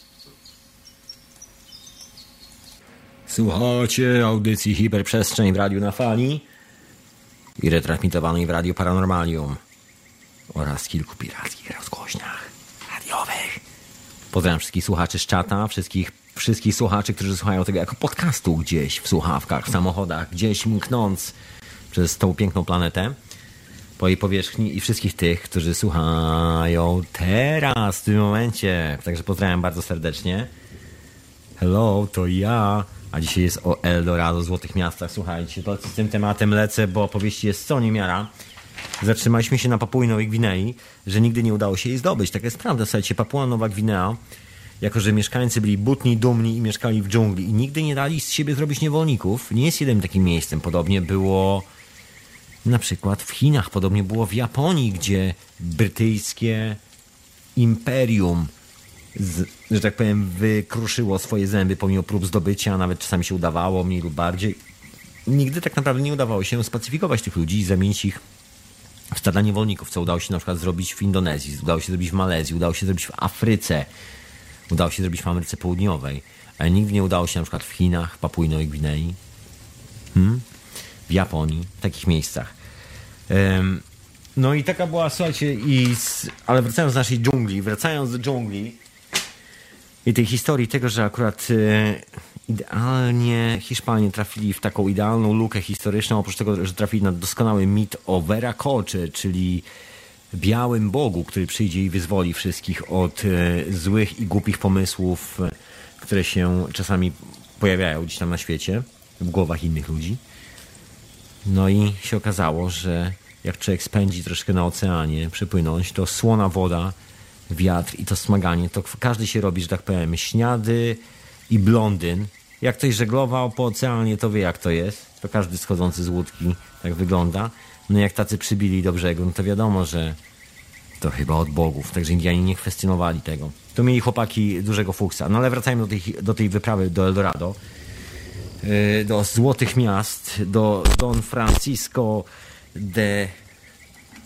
S1: Słuchajcie audycji Hiperprzestrzeń w Radiu na Fali i retransmitowanej w Radiu Paranormalium oraz kilku pirackich rozgłośniach radiowych. Pozdrawiam wszystkich słuchaczy z czata, wszystkich słuchaczy, którzy słuchają tego jako podcastu gdzieś w słuchawkach, w samochodach, gdzieś mknąc przez tą piękną planetę po jej powierzchni i wszystkich tych, którzy słuchają teraz, w tym momencie. Także pozdrawiam bardzo serdecznie. Hello, to ja. A dzisiaj jest o Eldorado, Złotych Miastach. Słuchajcie, to z tym tematem lecę, bo opowieści jest co niemiara. Zatrzymaliśmy się na Papui Nowej Gwinei, że nigdy nie udało się jej zdobyć. Tak jest prawda, słuchajcie, Papua Nowa Gwinea, jako że mieszkańcy byli butni, dumni i mieszkali w dżungli i nigdy nie dali z siebie zrobić niewolników, nie jest jedynym takim miejscem. Podobnie było na przykład w Chinach, podobnie było w Japonii, gdzie brytyjskie imperium, że tak powiem, wykruszyło swoje zęby pomimo prób zdobycia, nawet czasami się udawało, mniej lub bardziej. Nigdy tak naprawdę nie udawało się spacyfikować tych ludzi i zamienić ich w stada niewolników, co udało się na przykład zrobić w Indonezji, udało się zrobić w Malezji, udało się zrobić w Afryce, udało się zrobić w Ameryce Południowej, ale nigdy nie udało się na przykład w Chinach, w Papui Nowej Gwinei, w Japonii, w takich miejscach. No i taka była, słuchajcie, ale wracając do naszej dżungli, i tej historii tego, że akurat idealnie Hiszpanie trafili w taką idealną lukę historyczną, oprócz tego, że trafili na doskonały mit o Veracoche, czyli białym Bogu, który przyjdzie i wyzwoli wszystkich od złych i głupich pomysłów, które się czasami pojawiają gdzieś tam na świecie, w głowach innych ludzi. No i się okazało, że jak człowiek spędzi troszkę na oceanie, przypłynąć, to słona woda, wiatr i to smaganie, to każdy się robi, że tak powiem, śniady i blondyn. Jak ktoś żeglował po oceanie, to wie jak to jest. To każdy schodzący z łódki tak wygląda. No jak tacy przybili do brzegu, no to wiadomo, że to chyba od bogów. Także Indianie nie kwestionowali tego. To mieli chłopaki dużego fuksa. No ale wracajmy do tej wyprawy do Eldorado. Do Złotych Miast, do Don Francisco de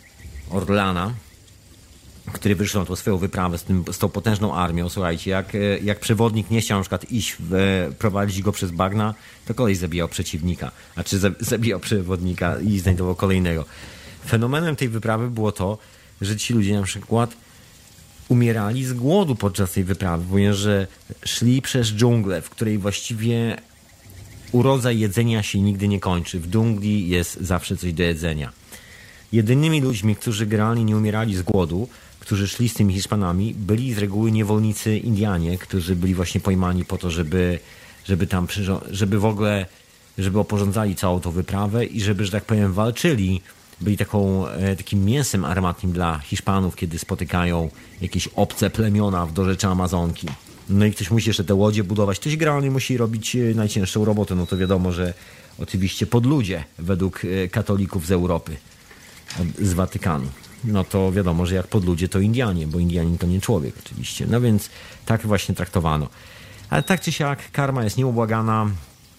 S1: Orlana, który wyszedł na tą swoją wyprawę z tą potężną armią. Słuchajcie, jak przewodnik nie chciał na przykład prowadzić go przez bagna, to kolej zabijał przeciwnika, zabijał przewodnika i znajdował kolejnego. Fenomenem tej wyprawy było to, że ci ludzie na przykład umierali z głodu podczas tej wyprawy, ponieważ szli przez dżunglę, w której właściwie urodzaj jedzenia się nigdy nie kończy. W dżungli jest zawsze coś do jedzenia. Jedynymi ludźmi, którzy generalnie nie umierali z głodu, którzy szli z tymi Hiszpanami, byli z reguły niewolnicy Indianie, którzy byli właśnie pojmani po to, żeby w ogóle, żeby oporządzali całą tą wyprawę i żeby, że tak powiem, walczyli. Byli takim mięsem armatnim dla Hiszpanów, kiedy spotykają jakieś obce plemiona w dorzeczy Amazonki. No i ktoś musi jeszcze te łodzie budować. Ktoś generalnie musi robić najcięższą robotę. No to wiadomo, że oczywiście podludzie według katolików z Europy, z Watykanu. No to wiadomo, że jak podludzie to Indianie, bo Indianin to nie człowiek oczywiście. No więc tak właśnie traktowano. Ale tak czy siak karma jest nieubłagana.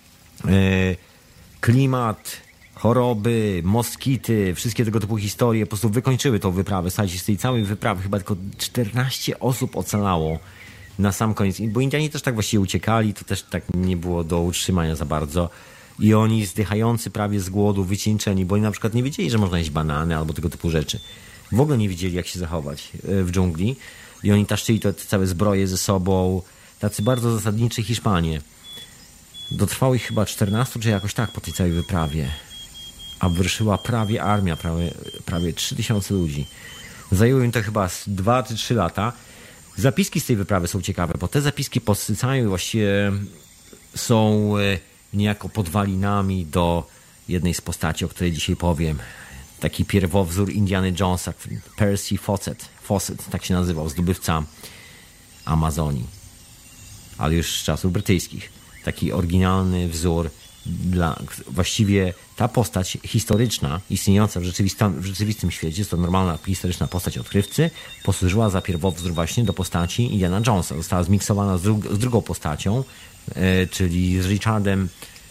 S1: Klimat, choroby, moskity, wszystkie tego typu historie po prostu wykończyły tą wyprawę. Słuchajcie, z tej całej wyprawy chyba tylko 14 osób ocalało na sam koniec. Bo Indianie też tak właściwie uciekali, to też tak nie było do utrzymania za bardzo. I oni zdychający prawie z głodu, wycieńczeni, bo oni na przykład nie wiedzieli, że można jeść banany albo tego typu rzeczy. W ogóle nie wiedzieli, jak się zachować w dżungli. I oni taszczyli te całe zbroje ze sobą. Tacy bardzo zasadniczy Hiszpanie. Dotrwało ich chyba 14 czy jakoś tak po tej całej wyprawie. A wyruszyła prawie armia, prawie 3000 ludzi. Zajęło im to chyba 2 czy 3 lata. Zapiski z tej wyprawy są ciekawe, bo te zapiski podsycają i właściwie są niejako podwalinami do jednej z postaci, o której dzisiaj powiem. Taki pierwowzór Indiana Jonesa, Percy Fawcett, tak się nazywał, zdobywca Amazonii, ale już z czasów brytyjskich. Taki oryginalny wzór właściwie ta postać historyczna, istniejąca w rzeczywistym świecie, jest to normalna historyczna postać odkrywcy, posłużyła za pierwowzór właśnie do postaci Indiana Jonesa. Została zmiksowana z drugą postacią, czyli z Richardem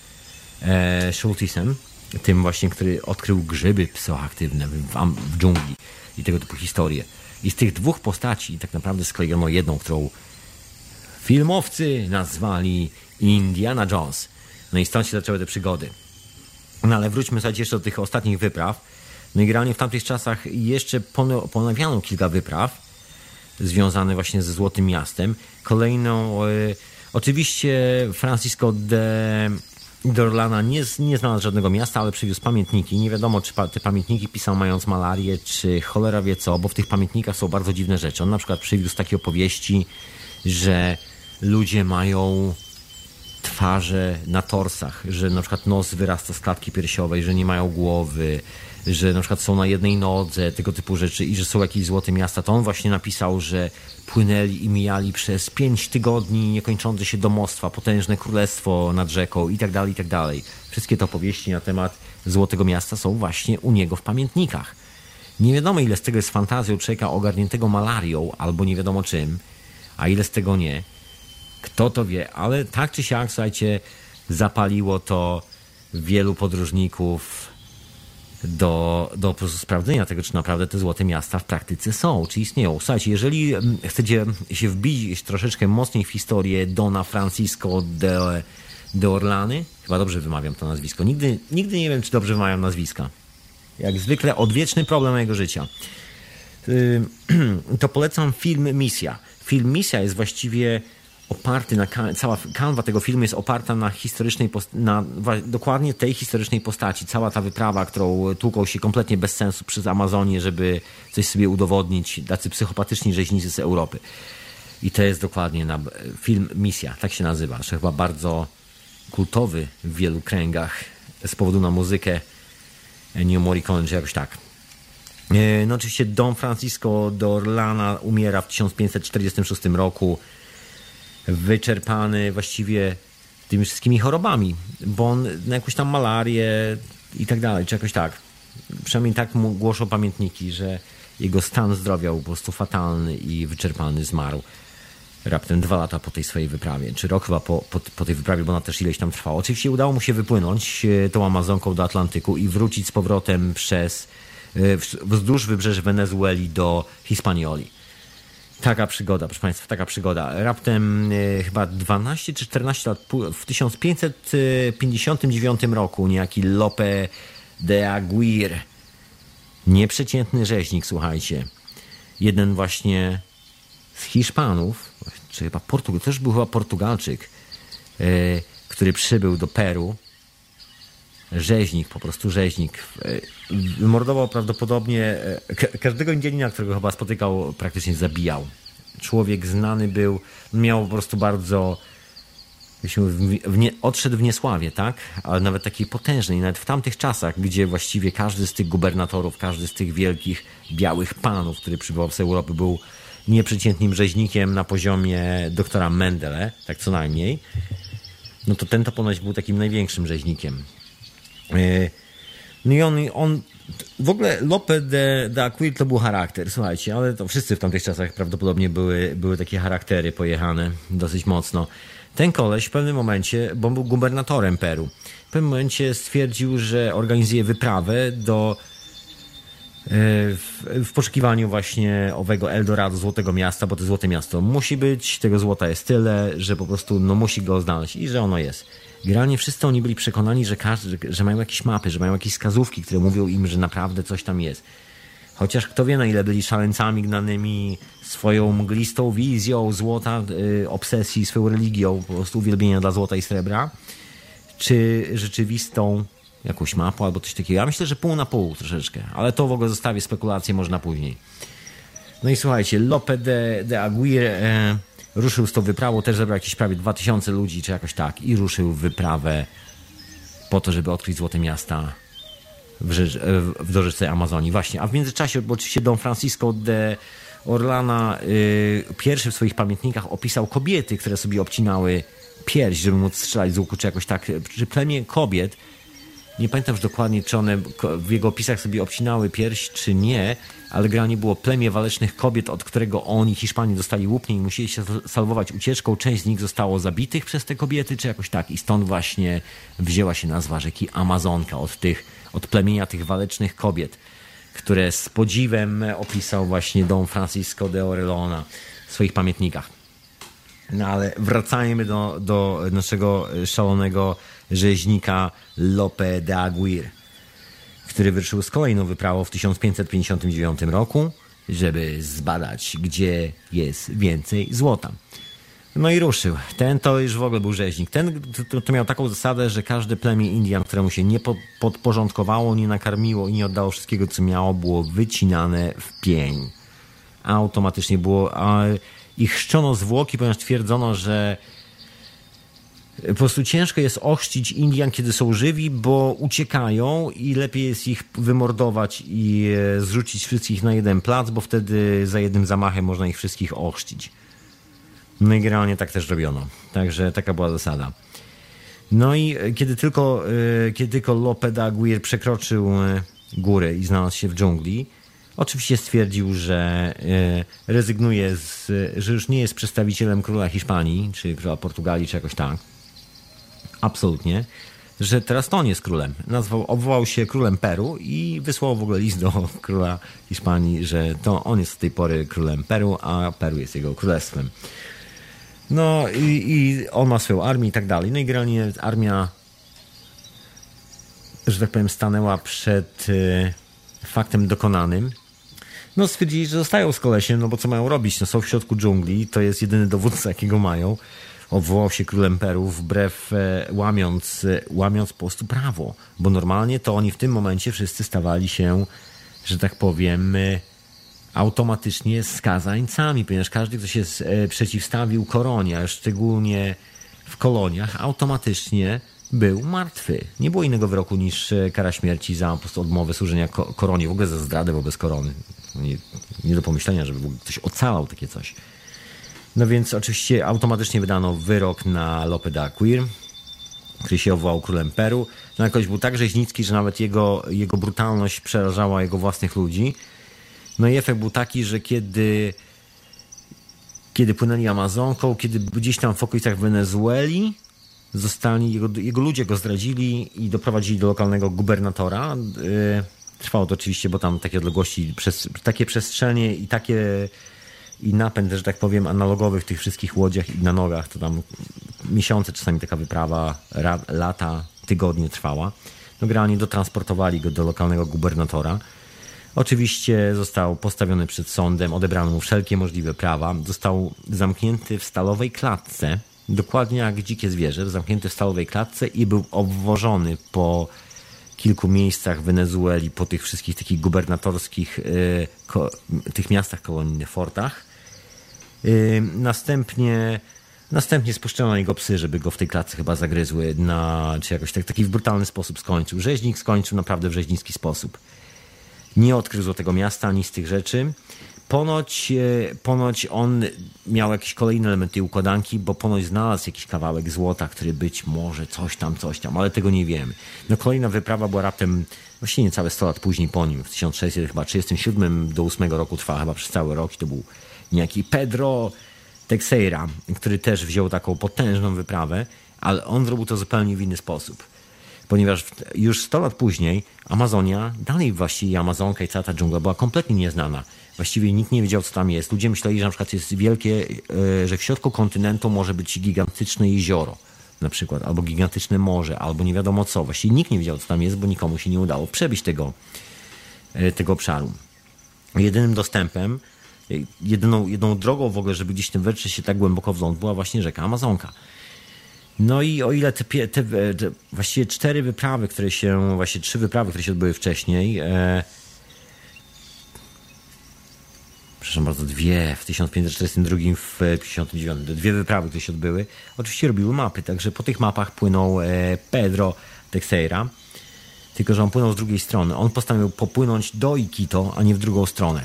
S1: Schultisem, tym właśnie, który odkrył grzyby psychoaktywne w dżungli i tego typu historie. I z tych dwóch postaci tak naprawdę sklejono jedną, którą filmowcy nazwali Indiana Jones. No i stąd się zaczęły te przygody. No ale wróćmy sobie jeszcze do tych ostatnich wypraw. No i generalnie w tamtych czasach jeszcze ponawiano kilka wypraw związane właśnie ze Złotym Miastem. Kolejną, oczywiście Francisco de Orellana nie znalazł żadnego miasta, ale przywiózł pamiętniki. Nie wiadomo, czy te pamiętniki pisał mając malarię, czy cholera wie co, bo w tych pamiętnikach są bardzo dziwne rzeczy. On na przykład przywiózł takie opowieści, że ludzie mają twarze na torsach, że na przykład nos wyrasta z klatki piersiowej, że nie mają głowy, że na przykład są na jednej nodze, tego typu rzeczy i że są jakieś złote miasta. To on właśnie napisał, że płynęli i mijali przez 5 tygodni niekończące się domostwa, potężne królestwo nad rzeką i tak dalej, i tak dalej. Wszystkie te opowieści na temat Złotego Miasta są właśnie u niego w pamiętnikach. Nie wiadomo, ile z tego jest fantazją człowieka ogarniętego malarią albo nie wiadomo czym, a ile z tego nie. Kto to wie, ale tak czy siak, słuchajcie, zapaliło to wielu podróżników do po prostu sprawdzenia tego, czy naprawdę te Złote Miasta w praktyce są, czy istnieją. Słuchajcie, jeżeli chcecie się wbić troszeczkę mocniej w historię Dona Francisco de Orellany, chyba dobrze wymawiam to nazwisko, nigdy nie wiem, czy dobrze wymawiam nazwiska. Jak zwykle odwieczny problem mojego życia. To polecam film Misja. Film Misja jest właściwie oparty cała kanwa tego filmu jest oparta na dokładnie tej historycznej postaci. Cała ta wyprawa, którą tłuką się kompletnie bez sensu przez Amazonię, żeby coś sobie udowodnić, tacy psychopatyczni rzeźnicy z Europy. I to jest dokładnie film Misja, tak się nazywa. Że chyba bardzo kultowy w wielu kręgach z powodu na muzykę Ennio Morricone, czy jakoś tak. No oczywiście Don Francisco de Orellana umiera w 1546 roku, wyczerpany właściwie tymi wszystkimi chorobami, bo on na jakąś tam malarię i tak dalej, czy jakoś tak. Przynajmniej tak mu głoszą pamiętniki, że jego stan zdrowia był po prostu fatalny i wyczerpany, zmarł raptem 2 lata po tej swojej wyprawie, czy rok chyba po tej wyprawie, bo ona też ileś tam trwała. Oczywiście udało mu się wypłynąć tą Amazonką do Atlantyku i wrócić z powrotem przez wzdłuż wybrzeży Wenezueli do Hispanioli. Taka przygoda, proszę Państwa, taka przygoda. Raptem chyba 12 czy 14 lat w 1559 roku niejaki Lope de Aguirre, nieprzeciętny rzeźnik, słuchajcie, jeden właśnie z Hiszpanów, czy chyba to już był chyba Portugalczyk, który przybył do Peru, rzeźnik, po prostu rzeźnik, mordował prawdopodobnie każdego Indianina, którego chyba spotykał, praktycznie zabijał. Człowiek znany był, miał po prostu bardzo, odszedł w niesławie, tak? Ale nawet takiej potężnej, nawet w tamtych czasach, gdzie właściwie każdy z tych gubernatorów, każdy z tych wielkich białych panów, który przybywał z Europy, był nieprzeciętnym rzeźnikiem na poziomie doktora Mendele, tak co najmniej, no to ten to ponoć był takim największym rzeźnikiem. No i on w ogóle Lope de Aguirre to był charakter, słuchajcie, ale to wszyscy w tamtych czasach prawdopodobnie były takie charaktery pojechane dosyć mocno. Ten koleś w pewnym momencie, bo był gubernatorem Peru, w pewnym momencie stwierdził, że organizuje wyprawę w poszukiwaniu właśnie owego Eldorado, Złotego Miasta, bo to Złote Miasto musi być, tego złota jest tyle, że po prostu musi go znaleźć i że ono jest. Generalnie wszyscy oni byli przekonani, że mają jakieś mapy, że mają jakieś wskazówki, które mówią im, że naprawdę coś tam jest. Chociaż kto wie, na ile byli szaleńcami gnanymi swoją mglistą wizją złota, obsesji, swoją religią, po prostu uwielbienia dla złota i srebra, czy rzeczywistą jakąś mapą albo coś takiego. Ja myślę, że pół na pół troszeczkę, ale to w ogóle zostawię spekulację, można później. No i słuchajcie, Lope de Aguirre ruszył z tą wyprawą, też zebrał jakieś prawie 2000 ludzi, czy jakoś tak, i ruszył w wyprawę po to, żeby odkryć Złote Miasta w dorzeczce Amazonii. Właśnie, a w międzyczasie, bo oczywiście Don Francisco de Orellana pierwszy w swoich pamiętnikach opisał kobiety, które sobie obcinały pierś, żeby móc strzelać z łuku, czy jakoś tak, czy plemię kobiet. Nie pamiętam już dokładnie, czy one w jego opisach sobie obcinały pierś, czy nie, ale generalnie było plemię walecznych kobiet, od którego oni, Hiszpanie, dostali łupnie i musieli się salwować ucieczką. Część z nich zostało zabitych przez te kobiety, czy jakoś tak. I stąd właśnie wzięła się nazwa rzeki Amazonka, od plemienia tych walecznych kobiet, które z podziwem opisał właśnie Don Francisco de Orellana w swoich pamiętnikach. No ale wracajmy do naszego szalonego rzeźnika Lope de Aguirre, który wyruszył z kolejną wyprawą w 1559 roku, żeby zbadać, gdzie jest więcej złota. No i ruszył. Ten to już w ogóle był rzeźnik. Ten to miał taką zasadę, że każde plemię Indian, któremu się nie podporządkowało, nie nakarmiło i nie oddało wszystkiego, co miało, było wycinane w pień. Automatycznie było. Ich chrzczono zwłoki, ponieważ twierdzono, że po prostu ciężko jest ochrzcić Indian, kiedy są żywi, bo uciekają i lepiej jest ich wymordować i zrzucić wszystkich na jeden plac, bo wtedy za jednym zamachem można ich wszystkich ochrzcić. No i generalnie tak też robiono. Także taka była zasada. No i kiedy tylko Lope de Aguirre przekroczył góry i znalazł się w dżungli, oczywiście stwierdził, że rezygnuje że już nie jest przedstawicielem króla Hiszpanii, czy króla Portugalii, czy jakoś tak. Absolutnie. Że teraz to on jest królem. Obwołał się królem Peru i wysłał w ogóle list do króla Hiszpanii, że to on jest z tej pory królem Peru, a Peru jest jego królestwem. No i on ma swoją armię i tak dalej. No i generalnie armia, że tak powiem, stanęła przed faktem dokonanym. No stwierdzili, że zostają z kolesiem, no bo co mają robić? No są w środku dżungli, to jest jedyny dowódca, jakiego mają. Obwołał się królem Peru wbrew, łamiąc po prostu prawo. Bo normalnie to oni w tym momencie wszyscy stawali się, że tak powiem, automatycznie skazańcami, ponieważ każdy, kto się przeciwstawił koronie, a szczególnie w koloniach, automatycznie był martwy. Nie było innego wyroku niż kara śmierci za po prostu odmowę służenia koronie, w ogóle za zdradę wobec korony. Nie do pomyślenia, żeby w ogóle ktoś ocalał takie coś. No więc oczywiście automatycznie wydano wyrok na Lope de Aguirre, który się obwołał królem Peru. No jakoś był tak rzeźnicki, że nawet jego brutalność przerażała jego własnych ludzi. No i efekt był taki, że kiedy płynęli Amazonką, kiedy gdzieś tam w okolicach Wenezueli jego ludzie go zdradzili i doprowadzili do lokalnego gubernatora Trwało to oczywiście, bo tam takie odległości, takie przestrzenie i napęd, że tak powiem, analogowy w tych wszystkich łodziach i na nogach, to tam miesiące czasami taka wyprawa, lata, tygodnie trwała. No generalnie dotransportowali go do lokalnego gubernatora. Oczywiście został postawiony przed sądem, odebrano mu wszelkie możliwe prawa. Został zamknięty w stalowej klatce, dokładnie jak dzikie zwierzę, zamknięty w stalowej klatce i był obwożony po kilku miejscach w Wenezueli, po tych wszystkich takich gubernatorskich tych miastach kolonijnych, fortach. Następnie spuszczono na niego psy, żeby go w tej klatce chyba zagryzły, czy jakoś taki w brutalny sposób skończył. Rzeźnik skończył naprawdę w rzeźnicki sposób. Nie odkrył złotego miasta, ani z tych rzeczy. Ponoć on miał jakieś kolejne elementy układanki, bo ponoć znalazł jakiś kawałek złota, który być może coś tam, ale tego nie wiemy. No kolejna wyprawa była raptem, właściwie niecałe 100 lat później po nim, w 1637 do 8 roku trwała chyba przez cały rok i to był niejaki Pedro Teixeira, który też wziął taką potężną wyprawę, ale on zrobił to zupełnie w inny sposób. Ponieważ już 100 lat później Amazonia, dalej właściwie Amazonka i cała ta dżungla była kompletnie nieznana. Właściwie nikt nie wiedział, co tam jest. Ludzie myśleli, że na przykład jest wielkie, że w środku kontynentu może być gigantyczne jezioro na przykład, albo gigantyczne morze, albo nie wiadomo co. Właściwie nikt nie wiedział, co tam jest, bo nikomu się nie udało przebyć tego obszaru. Jedynym dostępem, jedyną drogą w ogóle, żeby gdzieś tym wetrzeć się tak głęboko w ląd, była właśnie rzeka Amazonka. No i o ile te właściwie 3 wyprawy, które się odbyły wcześniej, przepraszam bardzo, 2 w 1542, w 59, 2 wyprawy, które się odbyły, oczywiście robiły mapy, także po tych mapach płynął Pedro Teixeira, tylko że on płynął z drugiej strony. On postanowił popłynąć do Iquitos, a nie w drugą stronę.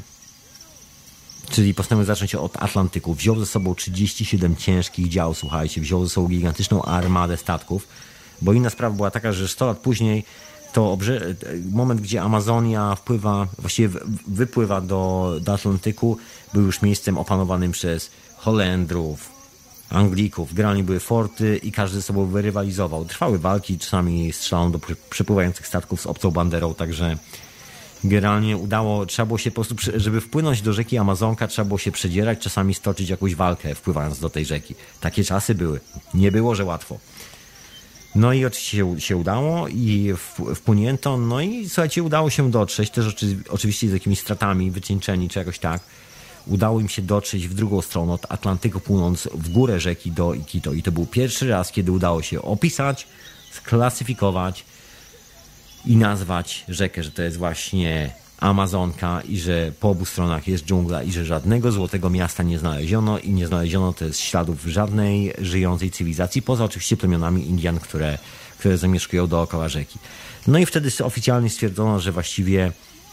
S1: Czyli postanowił zacząć od Atlantyku. Wziął ze sobą 37 ciężkich dział, słuchajcie, wziął ze sobą gigantyczną armadę statków, bo inna sprawa była taka, że 100 lat później to moment, gdzie Amazonia wypływa do Atlantyku, był już miejscem opanowanym przez Holendrów, Anglików. Generalnie były forty i każdy ze sobą rywalizował. Trwały walki, czasami strzelano do przepływających statków z obcą banderą, także generalnie trzeba było się po prostu, żeby wpłynąć do rzeki Amazonka, trzeba było się przedzierać, czasami stoczyć jakąś walkę, wpływając do tej rzeki. Takie czasy były. Nie było, że łatwo. No i oczywiście się udało i wpłynięto, no i słuchajcie, udało się dotrzeć, też oczywiście z jakimiś stratami, wycieńczeni czy jakoś tak. Udało im się dotrzeć w drugą stronę, od Atlantyku płynąc w górę rzeki do Iquitos. I to był pierwszy raz, kiedy udało się opisać, sklasyfikować i nazwać rzekę, że to jest właśnie Amazonka i że po obu stronach jest dżungla i że żadnego złotego miasta nie znaleziono i nie znaleziono też śladów żadnej żyjącej cywilizacji, poza oczywiście plemionami Indian, które zamieszkują dookoła rzeki. No i wtedy oficjalnie stwierdzono, że właściwie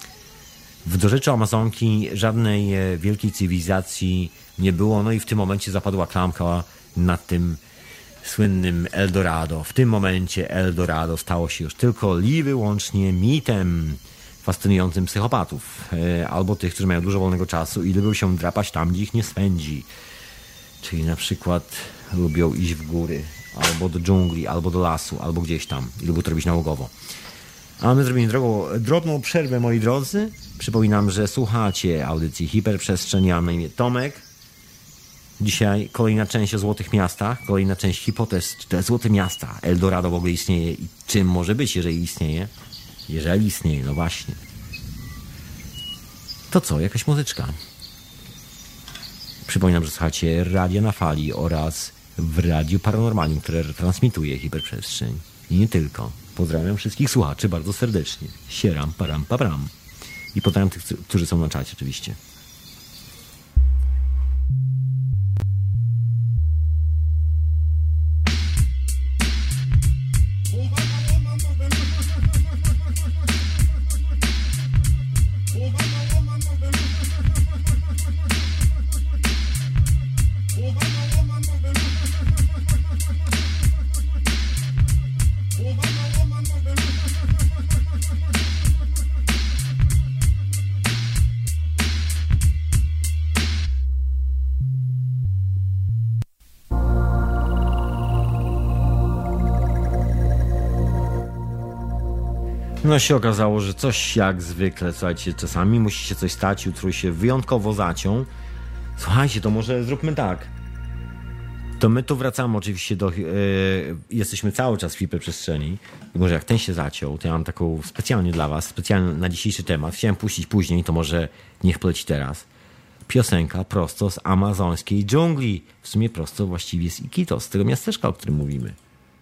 S1: w dorzeczu Amazonki żadnej wielkiej cywilizacji nie było, no i w tym momencie zapadła klamka nad tym słynnym Eldorado. W tym momencie Eldorado stało się już tylko i wyłącznie mitem fascynującym psychopatów, albo tych, którzy mają dużo wolnego czasu i lubią się drapać tam, gdzie ich nie spędzi. Czyli na przykład lubią iść w góry, albo do dżungli, albo do lasu, albo gdzieś tam i lubią to robić nałogowo. A my zrobimy drobną przerwę, moi drodzy. Przypominam, że słuchacie audycji Hiperprzestrzeń. Ja mam na imię Tomek. Dzisiaj kolejna część o złotych miastach, kolejna część hipotez, czy te złote miasta, Eldorado w ogóle istnieje i czym może być, jeżeli istnieje. Jeżeli istnieje, no właśnie. To co, jakaś muzyczka. Przypominam, że słuchacie Radia na Fali oraz w Radiu Paranormalium, które transmituje Hiperprzestrzeń. I nie tylko. Pozdrawiam wszystkich słuchaczy bardzo serdecznie. Sieram, param, papram. I pozdrawiam tych, którzy są na czacie oczywiście. No się okazało, że coś jak zwykle, słuchajcie, czasami musi się coś stać, jutro się wyjątkowo zaciął. Słuchajcie, to może zróbmy tak. To my tu wracamy oczywiście do... jesteśmy cały czas w hiperprzestrzeni. I może jak ten się zaciął, to ja mam taką specjalnie dla was, specjalnie na dzisiejszy temat. Chciałem puścić później, to może niech poleci teraz. Piosenka prosto z amazońskiej dżungli. W sumie prosto właściwie z Iquitos, z tego miasteczka, o którym mówimy.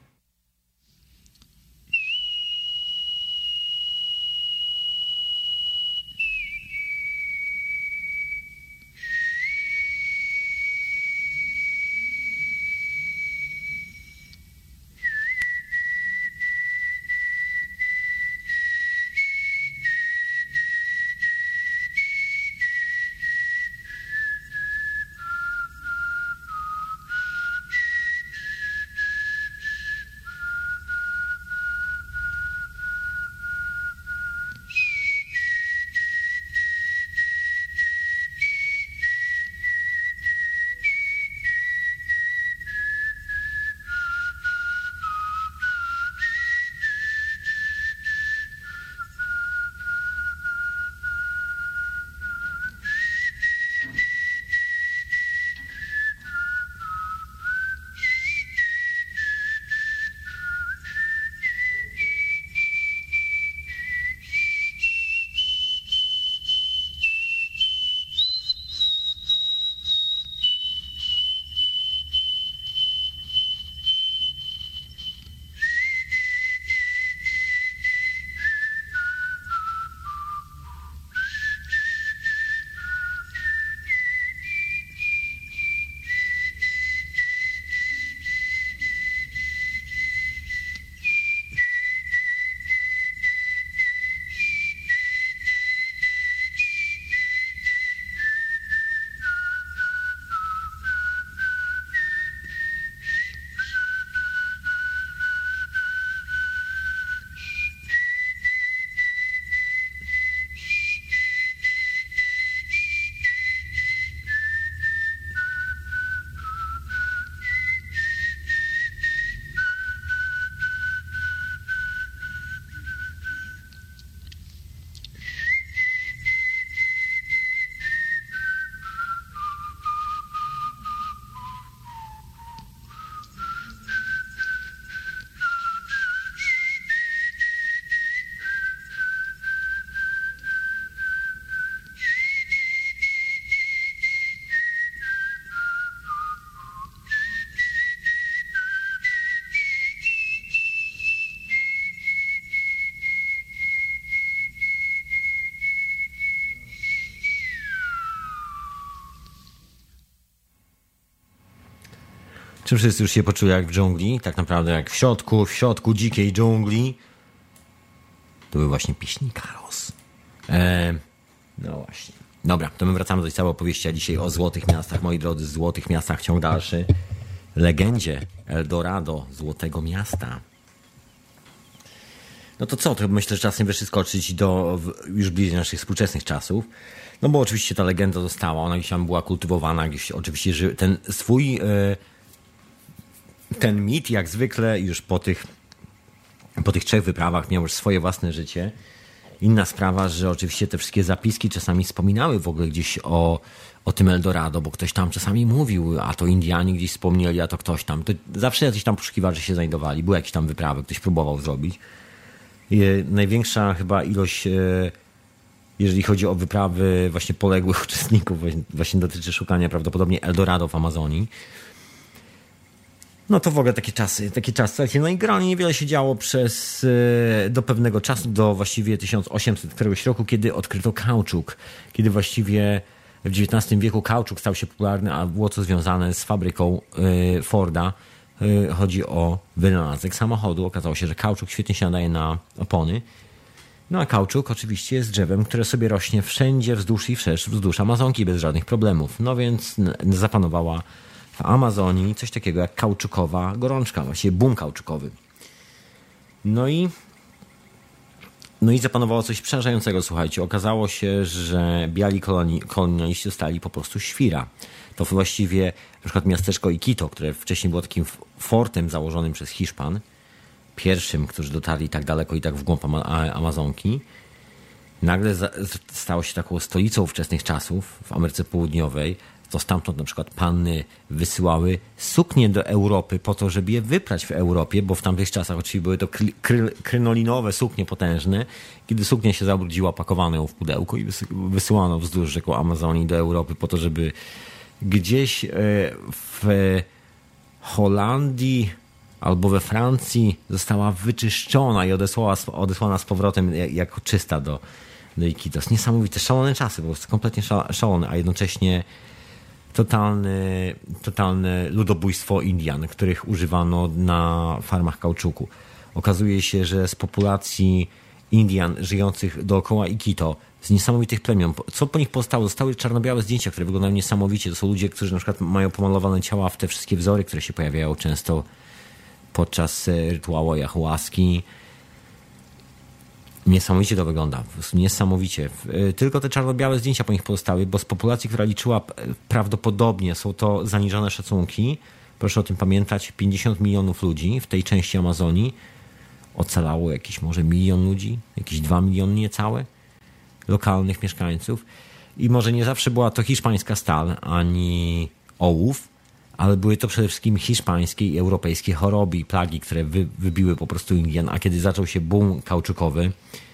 S1: Czy wszyscy już się poczuli jak w dżungli? Tak naprawdę jak w środku dzikiej dżungli. To był właśnie pieśni Karos. No właśnie. Dobra, to my wracamy do całej opowieści, a dzisiaj o złotych miastach, moi drodzy, złotych miastach, ciąg dalszy. Legendzie Eldorado, złotego miasta. No to co, to myślę, że czasem wyższy skoczyć do już bliżej naszych współczesnych czasów. No bo oczywiście ta legenda została, ona gdzieś tam była kultywowana, gdzieś oczywiście ten swój... Ten mit, jak zwykle, już po tych 3 wyprawach miał już swoje własne życie. Inna sprawa, że oczywiście te wszystkie zapiski czasami wspominały w ogóle gdzieś o tym Eldorado, bo ktoś tam czasami mówił, a to Indianie gdzieś wspomnieli, a to ktoś tam. To zawsze jacyś tam poszukiwacze się znajdowali. Były jakieś tam wyprawy, ktoś próbował zrobić. Największa chyba ilość, jeżeli chodzi o wyprawy właśnie poległych uczestników, właśnie dotyczy szukania prawdopodobnie Eldorado w Amazonii. No to w ogóle takie czasy. No i generalnie niewiele się działo do pewnego czasu, do właściwie 1800 któregoś roku, kiedy odkryto kauczuk. Kiedy właściwie w XIX wieku kauczuk stał się popularny, a było to związane z fabryką Forda. Chodzi o wynalazek samochodu. Okazało się, że kauczuk świetnie się nadaje na opony. No a kauczuk oczywiście jest drzewem, które sobie rośnie wszędzie wzdłuż i wzdłuż Amazonki bez żadnych problemów. No więc zapanowała w Amazonii coś takiego jak kauczukowa gorączka, właściwie boom kauczukowy. No i zapanowało coś przerażającego, słuchajcie. Okazało się, że biali kolonialiści dostali po prostu świra. To właściwie na przykład miasteczko Iquitos, które wcześniej było takim fortem założonym przez Hiszpan, pierwszym, którzy dotarli tak daleko i tak w głąb Amazonki, nagle stało się taką stolicą ówczesnych czasów w Ameryce Południowej, to stamtąd na przykład panny wysyłały suknie do Europy po to, żeby je wyprać w Europie, bo w tamtych czasach oczywiście były to krynolinowe suknie potężne. Kiedy suknia się zabrudziła, pakowano ją w pudełko i wysyłano wzdłuż rzeką Amazonii do Europy po to, żeby gdzieś w Holandii albo we Francji została wyczyszczona i odesłana z powrotem jako czysta do Iquitos. Niesamowite, szalone czasy, po prostu kompletnie szalone, a jednocześnie totalne ludobójstwo Indian, których używano na farmach kauczuku. Okazuje się, że z populacji Indian żyjących dookoła Iquito, z niesamowitych plemion, co po nich powstało? Zostały czarno-białe zdjęcia, które wyglądają niesamowicie. To są ludzie, którzy na przykład mają pomalowane ciała w te wszystkie wzory, które się pojawiają często podczas rytuału ayahuaski. Niesamowicie to wygląda, po prostu niesamowicie. Tylko te czarno-białe zdjęcia po nich pozostały, bo z populacji, która liczyła prawdopodobnie, są to zaniżone szacunki, proszę o tym pamiętać, 50 milionów ludzi w tej części Amazonii, ocalało jakieś może 1 milion ludzi, jakieś 2 miliony niecałe lokalnych mieszkańców. I może nie zawsze była to hiszpańska stal, ani ołów, ale były to przede wszystkim hiszpańskie i europejskie choroby i plagi, które wybiły po prostu Indian. A kiedy zaczął się boom kauczukowy,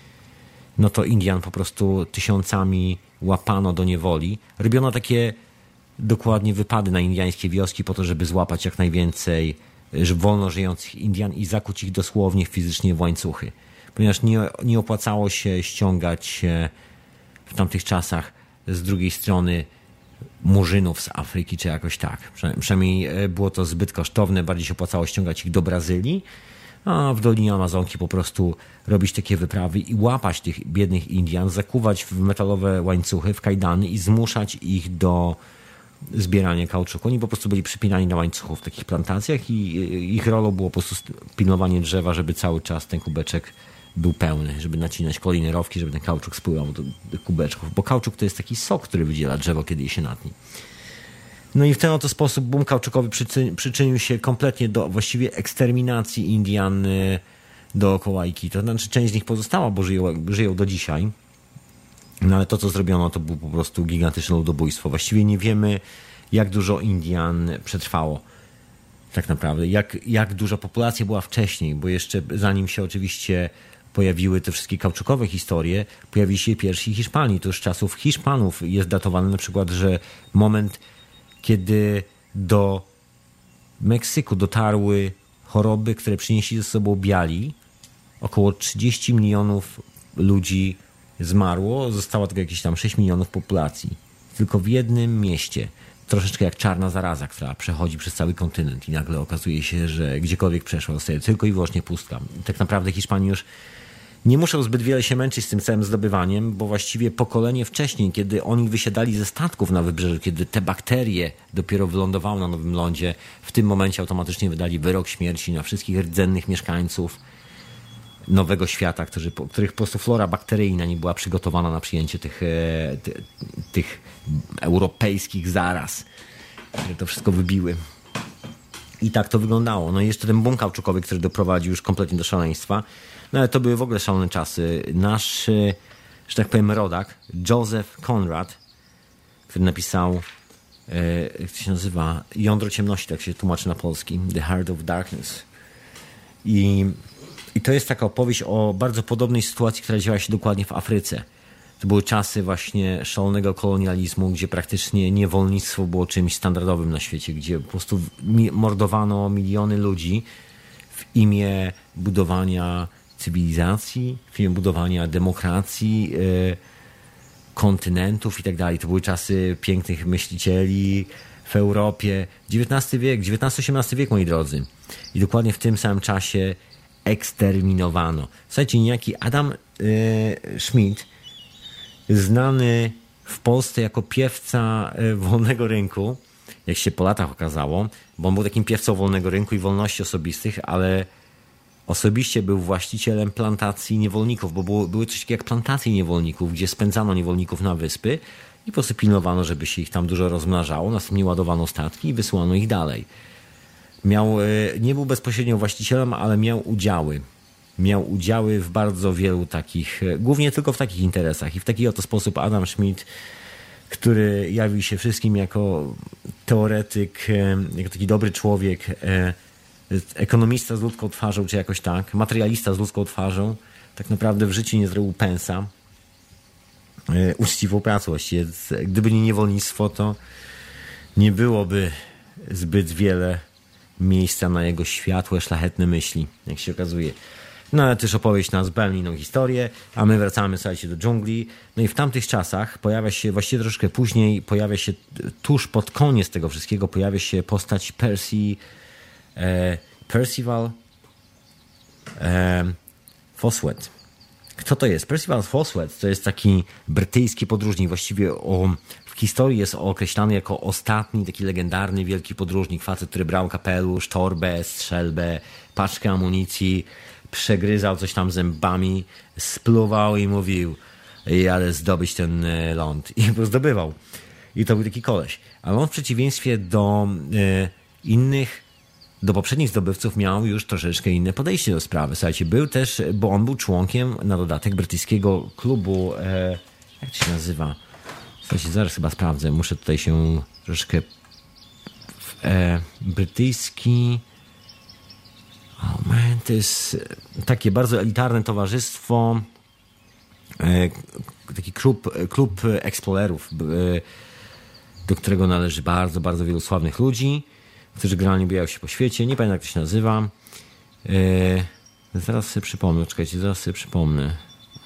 S1: no to Indian po prostu tysiącami łapano do niewoli. Robiono takie dokładnie wypady na indiańskie wioski po to, żeby złapać jak najwięcej wolno żyjących Indian i zakuć ich dosłownie fizycznie w łańcuchy. Ponieważ nie opłacało się ściągać w tamtych czasach z drugiej strony murzynów z Afryki, czy jakoś tak. Przynajmniej było to zbyt kosztowne, bardziej się opłacało ściągać ich do Brazylii, a w Dolinie Amazonki po prostu robić takie wyprawy i łapać tych biednych Indian, zakuwać w metalowe łańcuchy, w kajdany i zmuszać ich do zbierania kauczuku. Oni po prostu byli przypinani na łańcuchu w takich plantacjach i ich rolą było po prostu pilnowanie drzewa, żeby cały czas ten kubeczek był pełny, żeby nacinać kolejne rowki, żeby ten kauczuk spływał do kubeczków, bo kauczuk to jest taki sok, który wydziela drzewo, kiedy je się natnie. No i w ten oto sposób boom kauczukowy przyczynił się kompletnie do właściwie eksterminacji Indian dookoła Iquito. To znaczy część z nich pozostała, bo żyją do dzisiaj. No ale to, co zrobiono, to było po prostu gigantyczne ludobójstwo. Właściwie nie wiemy, jak dużo Indian przetrwało. Tak naprawdę. Jak duża populacja była wcześniej, bo jeszcze zanim się oczywiście pojawiły te wszystkie kauczukowe historie, pojawili się pierwsi Hiszpanii. To już z czasów Hiszpanów jest datowany na przykład, że moment, kiedy do Meksyku dotarły choroby, które przynieśli ze sobą biali, około 30 milionów ludzi zmarło, zostało tylko jakieś tam 6 milionów populacji. Tylko w jednym mieście. Troszeczkę jak czarna zaraza, która przechodzi przez cały kontynent i nagle okazuje się, że gdziekolwiek przeszła, zostaje tylko i wyłącznie pustka. I tak naprawdę Hiszpanie już nie muszą zbyt wiele się męczyć z tym całym zdobywaniem, bo właściwie pokolenie wcześniej, kiedy oni wysiadali ze statków na wybrzeżu, kiedy te bakterie dopiero wylądowały na Nowym Lądzie, w tym momencie automatycznie wydali wyrok śmierci na wszystkich rdzennych mieszkańców Nowego Świata, których po prostu flora bakteryjna nie była przygotowana na przyjęcie tych europejskich zaraz, które to wszystko wybiły. I tak to wyglądało. No i jeszcze ten boom kauczukowy, który doprowadził już kompletnie do szaleństwa. No ale to były w ogóle szalone czasy. Nasz, że tak powiem, rodak, Joseph Conrad, który napisał, jak to się nazywa, Jądro ciemności, tak się tłumaczy na polski, The Heart of Darkness. I to jest taka opowieść o bardzo podobnej sytuacji, która działa się dokładnie w Afryce. To były czasy właśnie szalonego kolonializmu, gdzie praktycznie niewolnictwo było czymś standardowym na świecie, gdzie po prostu mordowano miliony ludzi w imię budowania cywilizacji, w imię budowania demokracji, kontynentów i tak dalej. To były czasy pięknych myślicieli w Europie. XIX wiek, XIX-XVIII wiek, moi drodzy. I dokładnie w tym samym czasie eksterminowano. Słuchajcie, niejaki Adam Schmidt, znany w Polsce jako piewca wolnego rynku, jak się po latach okazało, bo on był takim piewcą wolnego rynku i wolności osobistych, ale osobiście był właścicielem plantacji niewolników, bo były coś takiego jak plantacje niewolników, gdzie spędzano niewolników na wyspy i po prostu pilnowano, żeby się ich tam dużo rozmnażało, następnie ładowano statki i wysyłano ich dalej. nie był bezpośrednio właścicielem, ale miał udziały. Miał udziały w bardzo wielu takich, głównie tylko w takich interesach. I w taki oto sposób Adam Schmidt, który jawił się wszystkim jako teoretyk, jako taki dobry człowiek, ekonomista z ludzką twarzą, czy jakoś tak, materialista z ludzką twarzą, tak naprawdę w życiu nie zrobił pensa. Uczciwą pracę właściwie. Gdyby nie niewolnictwo, to nie byłoby zbyt wiele miejsca na jego światłe, szlachetne myśli, jak się okazuje. No ale też opowieść na zupełnie inną historię, a my wracamy, słuchajcie, do dżungli. No i w tamtych czasach pojawia się, właściwie troszkę później, pojawia się tuż pod koniec tego wszystkiego, pojawia się postać Percival Foswet. Kto to jest? Percival Foswet to jest taki brytyjski podróżnik, właściwie w historii jest określany jako ostatni taki legendarny wielki podróżnik, facet, który brał kapelusz, torbę, strzelbę, paczkę amunicji, przegryzał coś tam zębami, spluwał i mówił: jadę zdobyć ten ląd. I po prostu zdobywał. I to był taki koleś. Ale on w przeciwieństwie do poprzednich zdobywców miał już troszeczkę inne podejście do sprawy. Słuchajcie, był też, bo on był członkiem na dodatek brytyjskiego klubu, jak to się nazywa? Słuchajcie, zaraz chyba sprawdzę. Muszę tutaj się troszeczkę brytyjski... to jest takie bardzo elitarne towarzystwo, taki klub eksplorerów, do którego należy bardzo, bardzo wielu sławnych ludzi, którzy generalnie bijają się po świecie. Nie pamiętam, jak to się nazywa. Zaraz sobie przypomnę. Czekajcie, zaraz sobie przypomnę.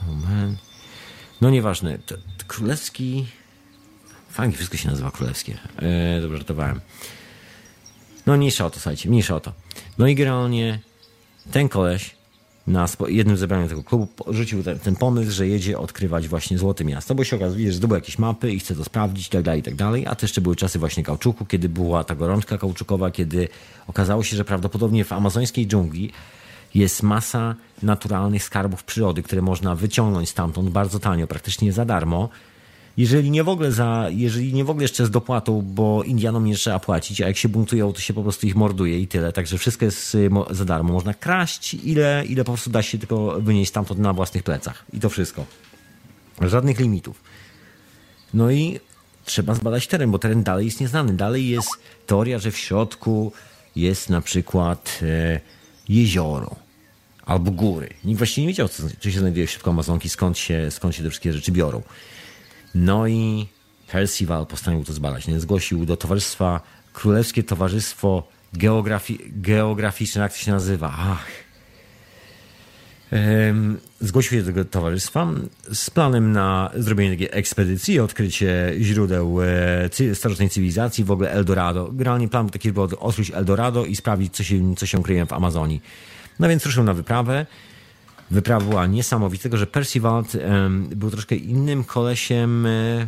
S1: No nieważne. To królewski... Fajnie wszystko się nazywa królewskie. Dobrze, żartowałem. No mniejsza o to, słuchajcie, mniejsza o to. No i generalnie ten koleś na jednym zebraniu tego klubu rzucił ten pomysł, że jedzie odkrywać właśnie Złote Miasto, bo się okazuje, że zdobył jakieś mapy i chce to sprawdzić i tak dalej. A też jeszcze były czasy właśnie kauczuku, kiedy była ta gorączka kauczukowa, kiedy okazało się, że prawdopodobnie w amazońskiej dżungli jest masa naturalnych skarbów przyrody, które można wyciągnąć stamtąd bardzo tanio, praktycznie za darmo. Jeżeli nie w ogóle jeszcze z dopłatą, bo Indianom nie trzeba płacić, a jak się buntują, to się po prostu ich morduje i tyle. Także wszystko jest za darmo. Można kraść, ile po prostu da się tylko wynieść stamtąd na własnych plecach. I to wszystko. Żadnych limitów. No i trzeba zbadać teren, bo teren dalej jest nieznany. Dalej jest teoria, że w środku jest na przykład jezioro albo góry. Nikt właściwie nie wiedział, co się znajduje w środku Amazonki, skąd się te wszystkie rzeczy biorą. No i Percival postanowił to zbadać. Zgłosił do towarzystwa, Królewskie Towarzystwo Geograficzne, jak to się nazywa? Zgłosił się do tego towarzystwa z planem na zrobienie takiej ekspedycji, odkrycie źródeł starożytnej cywilizacji, w ogóle Eldorado. Generalnie plan był taki, żeby odkryć Eldorado i sprawdzić, co się kryje w Amazonii. No więc ruszył na wyprawę. Wyprawa była niesamowita, tylko że Percival był troszkę innym kolesiem,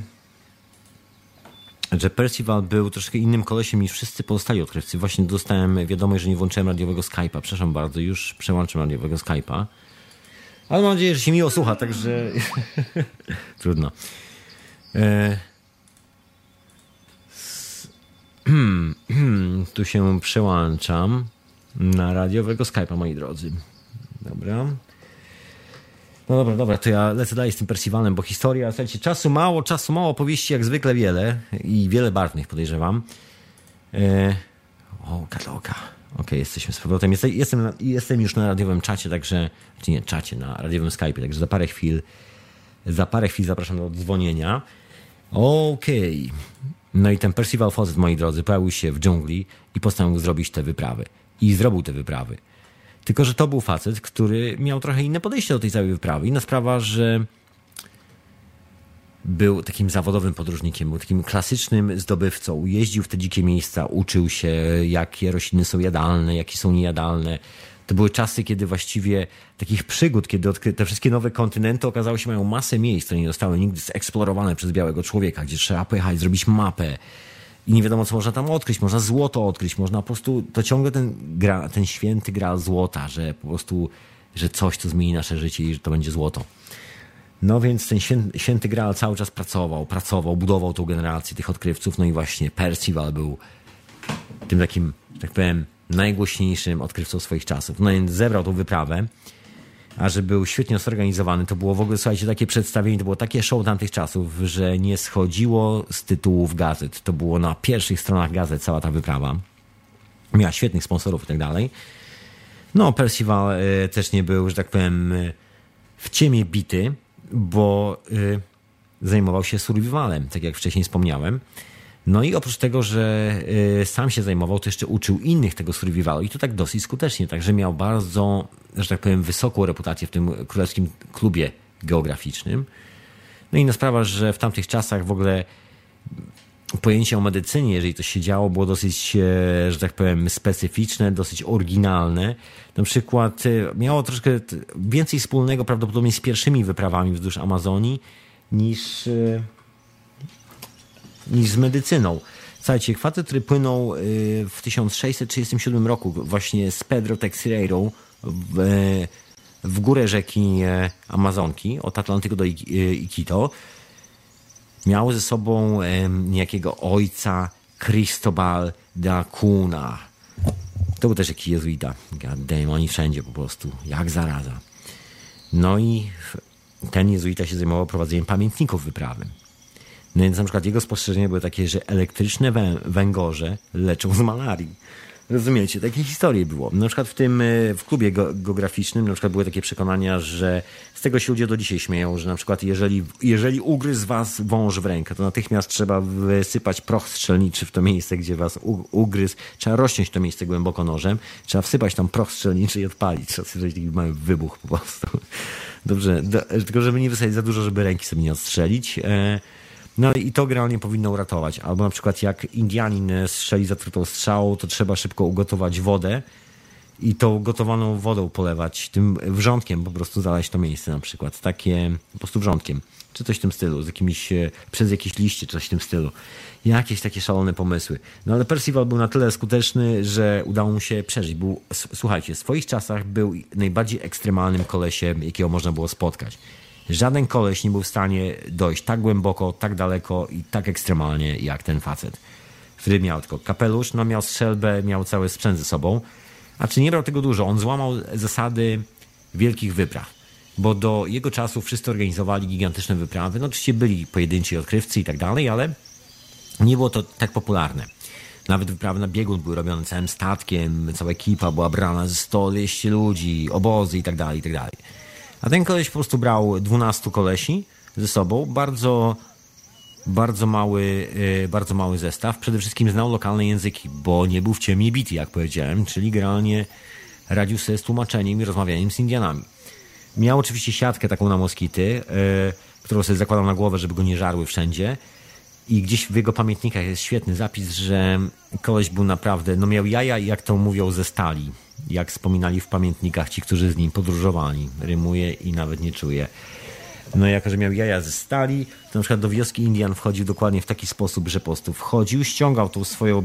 S1: niż wszyscy pozostali odkrywcy. Właśnie dostałem wiadomość, że nie włączyłem radiowego Skype'a. Przepraszam bardzo, już przełączam radiowego Skype'a. Ale mam nadzieję, że się miło słucha, także trudno. Tu się przełączam na radiowego Skype'a, moi drodzy. Dobra. No dobra, to ja lecę dalej z tym Percivalem, bo historia, słuchajcie, czasu mało, opowieści jak zwykle wiele i wiele barwnych, podejrzewam. Kataloga. Okej, jesteśmy z powrotem. Jestem już na radiowym czacie, także, czy nie czacie, na radiowym Skype'ie, także za parę chwil zapraszam do dzwonienia. Okej. No i ten Percival Fawcett, moi drodzy, pojawił się w dżungli i postanowił zrobić te wyprawy. I zrobił te wyprawy. Tylko że to był facet, który miał trochę inne podejście do tej całej wyprawy. Inna sprawa, że był takim zawodowym podróżnikiem, był takim klasycznym zdobywcą. Jeździł w te dzikie miejsca, uczył się, jakie rośliny są jadalne, jakie są niejadalne. To były czasy, kiedy właściwie takich przygód, kiedy te wszystkie nowe kontynenty okazało się, mają masę miejsc, które nie zostały nigdy zeksplorowane przez białego człowieka, gdzie trzeba pojechać, zrobić mapę. I nie wiadomo, co można tam odkryć. Można złoto odkryć, można po prostu... To ciągle ten święty graal złota, że po prostu, że coś, co zmieni nasze życie i że to będzie złoto. No więc ten święty graal cały czas pracował, budował tą generację tych odkrywców. No i właśnie Percival był tym takim, tak powiem, najgłośniejszym odkrywcą swoich czasów. No więc zebrał tą wyprawę, a że był świetnie zorganizowany, to było w ogóle, słuchajcie, takie przedstawienie, to było takie show tamtych czasów, że nie schodziło z tytułów gazet. To było na pierwszych stronach gazet cała ta wyprawa. Miała świetnych sponsorów i tak dalej. No, Percival też nie był, że tak powiem, w ciemię bity, bo zajmował się survivalem, tak jak wcześniej wspomniałem. No i oprócz tego, że sam się zajmował, to jeszcze uczył innych tego survivalu i to tak dosyć skutecznie, także miał bardzo, że tak powiem, wysoką reputację w tym królewskim klubie geograficznym. No i inna sprawa, że w tamtych czasach w ogóle pojęcie o medycynie, jeżeli to się działo, było dosyć, że tak powiem, specyficzne, dosyć oryginalne. Na przykład miało troszkę więcej wspólnego prawdopodobnie z pierwszymi wyprawami wzdłuż Amazonii niż z medycyną. Słuchajcie, facet, który płynął w 1637 roku właśnie z Pedro Teixeira w górę rzeki Amazonki, od Atlantyku do Iquitos, miał ze sobą niejakiego ojca Cristobal de Acuna. To był też jakiś jezuita. God damn, oni wszędzie po prostu, jak zaraza. No i ten jezuita się zajmował prowadzeniem pamiętników wyprawy. No więc na przykład jego spostrzeżenia były takie, że elektryczne węgorze leczą z malarii. Rozumiecie? Takie historie było. Na przykład w klubie geograficznym na przykład były takie przekonania, że z tego się ludzie do dzisiaj śmieją, że na przykład jeżeli ugryzł was wąż w rękę, to natychmiast trzeba wysypać proch strzelniczy w to miejsce, gdzie was ugryzł. Trzeba rozciąć to miejsce głęboko nożem, trzeba wsypać tam proch strzelniczy i odpalić. Trzeba stworzyć taki mały wybuch po prostu. Dobrze, tylko żeby nie wysadzić za dużo, żeby ręki sobie nie odstrzelić. No i to generalnie powinno uratować. Albo na przykład jak Indianin strzeli zatrutą strzałą, to trzeba szybko ugotować wodę i tą gotowaną wodą polewać tym wrzątkiem, po prostu zalać to miejsce na przykład. Takie po prostu wrzątkiem. Czy coś w tym stylu, przez jakieś liście, czy coś w tym stylu. Jakieś takie szalone pomysły. No ale Percival był na tyle skuteczny, że udało mu się przeżyć. Słuchajcie, w swoich czasach był najbardziej ekstremalnym kolesiem, jakiego można było spotkać. Żaden koleś nie był w stanie dojść tak głęboko, tak daleko i tak ekstremalnie jak ten facet, który miał tylko kapelusz, no miał strzelbę, miał cały sprzęt ze sobą. A czy nie brał tego dużo? On złamał zasady wielkich wypraw, bo do jego czasu wszyscy organizowali gigantyczne wyprawy. No oczywiście byli pojedynczy odkrywcy i tak dalej, ale nie było to tak popularne. Nawet wyprawy na biegun były robione całym statkiem, cała ekipa była brana ze 100-200 ludzi, obozy i tak dalej, i tak dalej. A ten koleś po prostu brał 12 kolesi ze sobą, bardzo mały zestaw. Przede wszystkim znał lokalne języki, bo nie był w ciemię bity, jak powiedziałem, czyli generalnie radził sobie z tłumaczeniem i rozmawianiem z Indianami. Miał oczywiście siatkę taką na moskity, którą sobie zakładał na głowę, żeby go nie żarły wszędzie. I gdzieś w jego pamiętnikach jest świetny zapis, że koleś był naprawdę, no miał jaja, jak to mówią, ze stali. Jak wspominali w pamiętnikach ci, którzy z nim podróżowali. Rymuje i nawet nie czuje. No jako, że miał jaja ze stali, to na przykład do wioski Indian wchodził dokładnie w taki sposób, że po prostu wchodził, ściągał tą swoją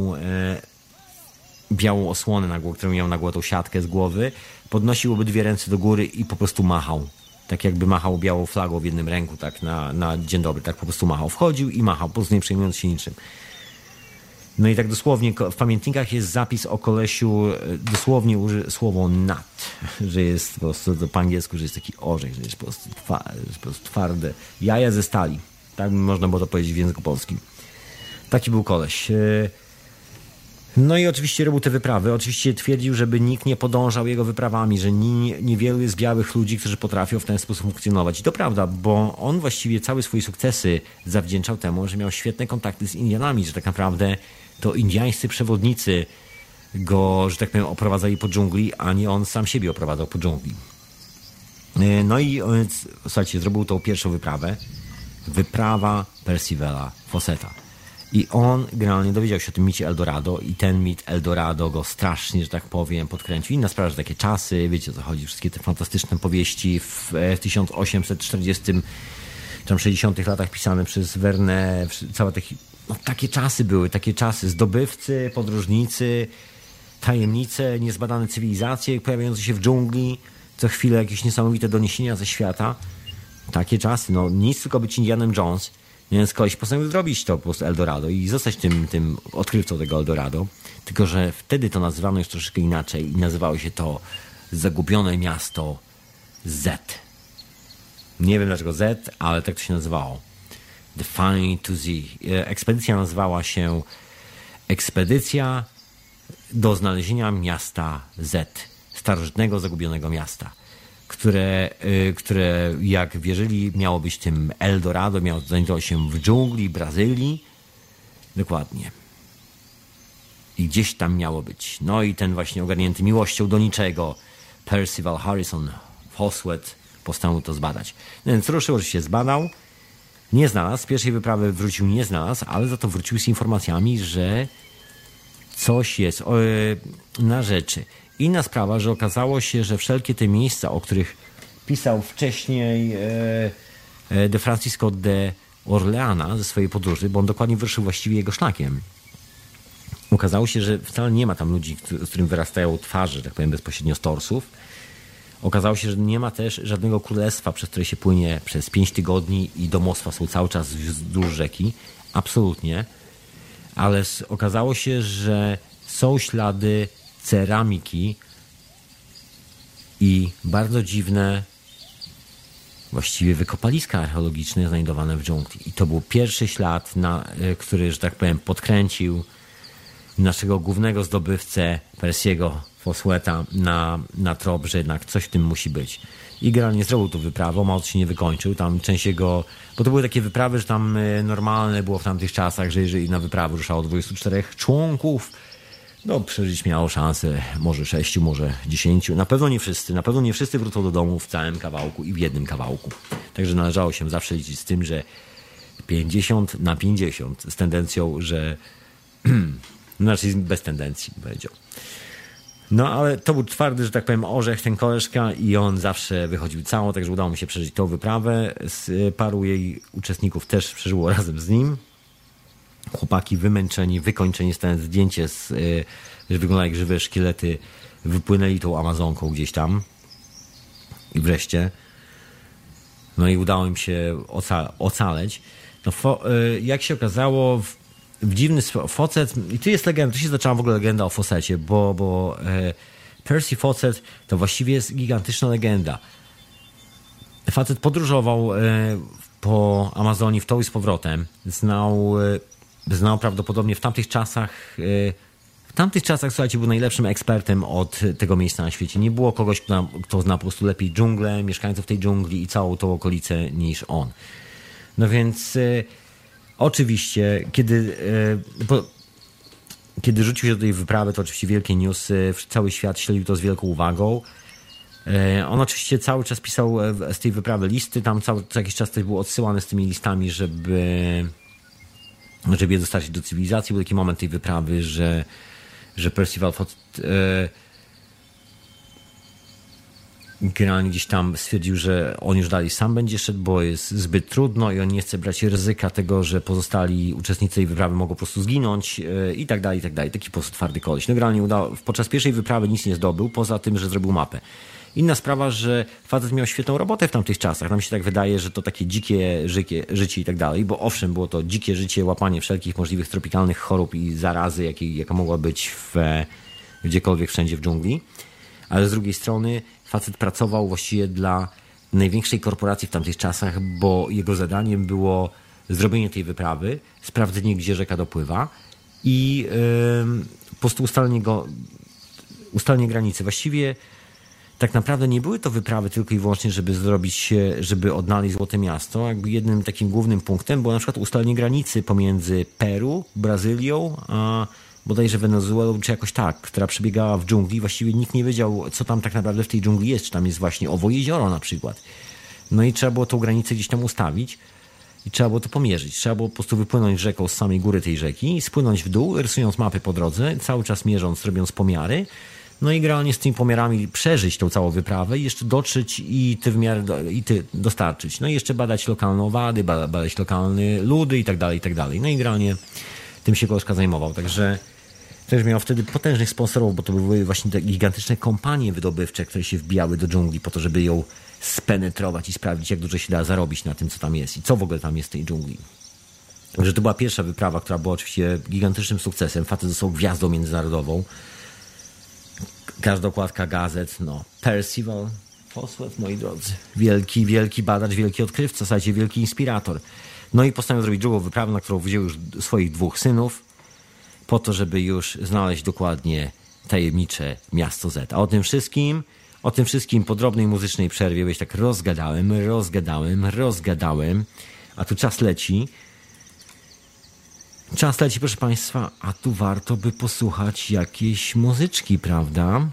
S1: białą osłonę na głowę, którą miał na głowę, tą siatkę z głowy, podnosił obydwie ręce do góry i po prostu machał. Tak jakby machał białą flagą w jednym ręku, tak na dzień dobry, tak po prostu machał. Wchodził i machał, po prostu nie przejmując się niczym. No i tak dosłownie w pamiętnikach jest zapis o kolesiu, dosłownie słowo nut, że jest po prostu po angielsku, że jest taki orzech, że jest po prostu twarde. Jaja ze stali. Tak można było to powiedzieć w języku polskim. Taki był koleś. No i oczywiście robił te wyprawy. Oczywiście twierdził, żeby nikt nie podążał jego wyprawami, że niewielu jest białych ludzi, którzy potrafią w ten sposób funkcjonować. I to prawda, bo on właściwie całe swoje sukcesy zawdzięczał temu, że miał świetne kontakty z Indianami, że tak naprawdę to indiańscy przewodnicy go, że tak powiem, oprowadzali po dżungli, a nie on sam siebie oprowadzał po dżungli. No i słuchajcie, zrobił tą pierwszą wyprawę. Wyprawa Percivala Fawcetta. I on generalnie dowiedział się o tym micie Eldorado i ten mit Eldorado go strasznie, że tak powiem, podkręcił. Inna sprawa, że takie czasy, wiecie o co chodzi, wszystkie te fantastyczne powieści w 1840 czy 60 latach pisane przez Verne, całe takie czasy były, takie czasy, zdobywcy, podróżnicy, tajemnice, niezbadane cywilizacje pojawiające się w dżungli, co chwilę jakieś niesamowite doniesienia ze świata. Takie czasy, no nic tylko być Indianem Jones. Więc koleś postanowił zrobić to po prostu Eldorado i zostać tym odkrywcą tego Eldorado. Tylko że wtedy to nazywano już troszeczkę inaczej i nazywało się to Zagubione Miasto Z. Nie wiem dlaczego Z, ale tak to się nazywało. The Find to Z. Ekspedycja nazywała się Ekspedycja do znalezienia miasta Z. Starożytnego, zagubionego miasta. Które jak wierzyli, miało być tym Eldorado, miało znajdować się w dżungli Brazylii. Dokładnie. I gdzieś tam miało być. No i ten właśnie ogarnięty miłością do niczego Percival Harrison Fawcett postanowił to zbadać. Więc ruszył, że się zbadał. Nie znalazł. Z pierwszej wyprawy wrócił, nie znalazł, ale za to wrócił z informacjami, że coś jest na rzeczy. Inna sprawa, że okazało się, że wszelkie te miejsca, o których pisał wcześniej de Francisco de Orleana ze swojej podróży, bo on dokładnie wyruszył właściwie jego szlakiem. Okazało się, że wcale nie ma tam ludzi, z którym wyrastają twarze, tak powiem, bezpośrednio z torsów. Okazało się, że nie ma też żadnego królestwa, przez które się płynie przez 5 tygodni i domostwa są cały czas wzdłuż rzeki. Absolutnie. Ale okazało się, że są ślady ceramiki i bardzo dziwne właściwie wykopaliska archeologiczne znajdowane w dżungli. I to był pierwszy ślad, który, że tak powiem, podkręcił naszego głównego zdobywcę Percy'ego Fawcetta na trop, że jednak coś w tym musi być. I generalnie zrobił tu wyprawę, mało się nie wykończył. Tam część jego, bo to były takie wyprawy, że tam normalne było w tamtych czasach, że jeżeli na wyprawę ruszało 24 członków, no przeżyć miało szansę może 6, może 10. Na pewno nie wszyscy wrócą do domu w całym kawałku i w jednym kawałku. Także należało się zawsze liczyć z tym, że 50/50 z tendencją, że znaczy bez tendencji, powiedział. No ale to był twardy, że tak powiem, orzech ten koleżka i on zawsze wychodził cało, także udało mu się przeżyć tą wyprawę. Paru jej uczestników też przeżyło razem z nim. Chłopaki wymęczeni, wykończeni, stając zdjęcie, że wygląda jak żywe szkielety, wypłynęli tą Amazonką gdzieś tam i wreszcie no i udało im się ocaleć. No, jak się okazało, w dziwny sposób Fawcett, i tu jest legenda, tu się zaczęła w ogóle legenda o Fawcetcie, bo Percy Fawcett to właściwie jest gigantyczna legenda. Facet podróżował po Amazonii w tą i z powrotem. Znał prawdopodobnie w tamtych czasach, słuchajcie, był najlepszym ekspertem od tego miejsca na świecie. Nie było kogoś, kto zna po prostu lepiej dżunglę, mieszkańców tej dżungli i całą tą okolicę niż on. No więc oczywiście, kiedy rzucił się do tej wyprawy, to oczywiście wielkie newsy, cały świat śledził to z wielką uwagą. On oczywiście cały czas pisał z tej wyprawy listy, tam co jakiś czas też był odsyłany z tymi listami, żeby je dostarczyć do cywilizacji. Był taki moment tej wyprawy, że Percival Fawcett generalnie gdzieś tam stwierdził, że on już dalej sam będzie szedł, bo jest zbyt trudno i on nie chce brać ryzyka tego, że pozostali uczestnicy tej wyprawy mogą po prostu zginąć i tak dalej, i tak dalej. Taki po prostu twardy koleś. No generalnie podczas pierwszej wyprawy nic nie zdobył, poza tym, że zrobił mapę. Inna sprawa, że facet miał świetną robotę w tamtych czasach. Nam się tak wydaje, że to takie dzikie życie i tak dalej, bo owszem, było to dzikie życie, łapanie wszelkich możliwych tropikalnych chorób i zarazy, jaka mogła być gdziekolwiek, wszędzie w dżungli. Ale z drugiej strony facet pracował właściwie dla największej korporacji w tamtych czasach, bo jego zadaniem było zrobienie tej wyprawy, sprawdzenie, gdzie rzeka dopływa i po prostu ustalenie granicy. Właściwie tak naprawdę nie były to wyprawy tylko i wyłącznie, żeby odnaleźć Złote Miasto. Jakby jednym takim głównym punktem było na przykład ustalenie granicy pomiędzy Peru, Brazylią, a bodajże Wenezuelą, czy jakoś tak, która przebiegała w dżungli. Właściwie nikt nie wiedział, co tam tak naprawdę w tej dżungli jest, czy tam jest właśnie owo jezioro na przykład. No i trzeba było tą granicę gdzieś tam ustawić i trzeba było to pomierzyć. Trzeba było po prostu wypłynąć rzeką z samej góry tej rzeki, spłynąć w dół, rysując mapy po drodze, cały czas mierząc, robiąc pomiary. No i generalnie z tymi pomiarami przeżyć tą całą wyprawę i jeszcze dotrzeć i te dostarczyć. No i jeszcze badać lokalne owady, badać lokalne ludy i tak dalej, i tak dalej. No i generalnie tym się koleżka zajmował. Także też miał wtedy potężnych sponsorów, bo to były właśnie te gigantyczne kompanie wydobywcze, które się wbijały do dżungli po to, żeby ją spenetrować i sprawdzić, jak dużo się da zarobić na tym, co tam jest i co w ogóle tam jest w tej dżungli. że to była pierwsza wyprawa, która była oczywiście gigantycznym sukcesem. Facet został gwiazdą międzynarodową. Każda okładka gazet, Percival Fosworth, moi drodzy. Wielki, wielki badacz, wielki odkrywca, w zasadzie wielki inspirator. No i postanowił zrobić drugą wyprawę, na którą wziął już swoich 2 synów, po to, żeby już znaleźć dokładnie tajemnicze miasto Z. A o tym wszystkim po drobnej muzycznej przerwie, bo się tak rozgadałem, a tu czas leci. Czas leci, proszę Państwa, a tu warto by posłuchać jakiejś muzyczki, prawda?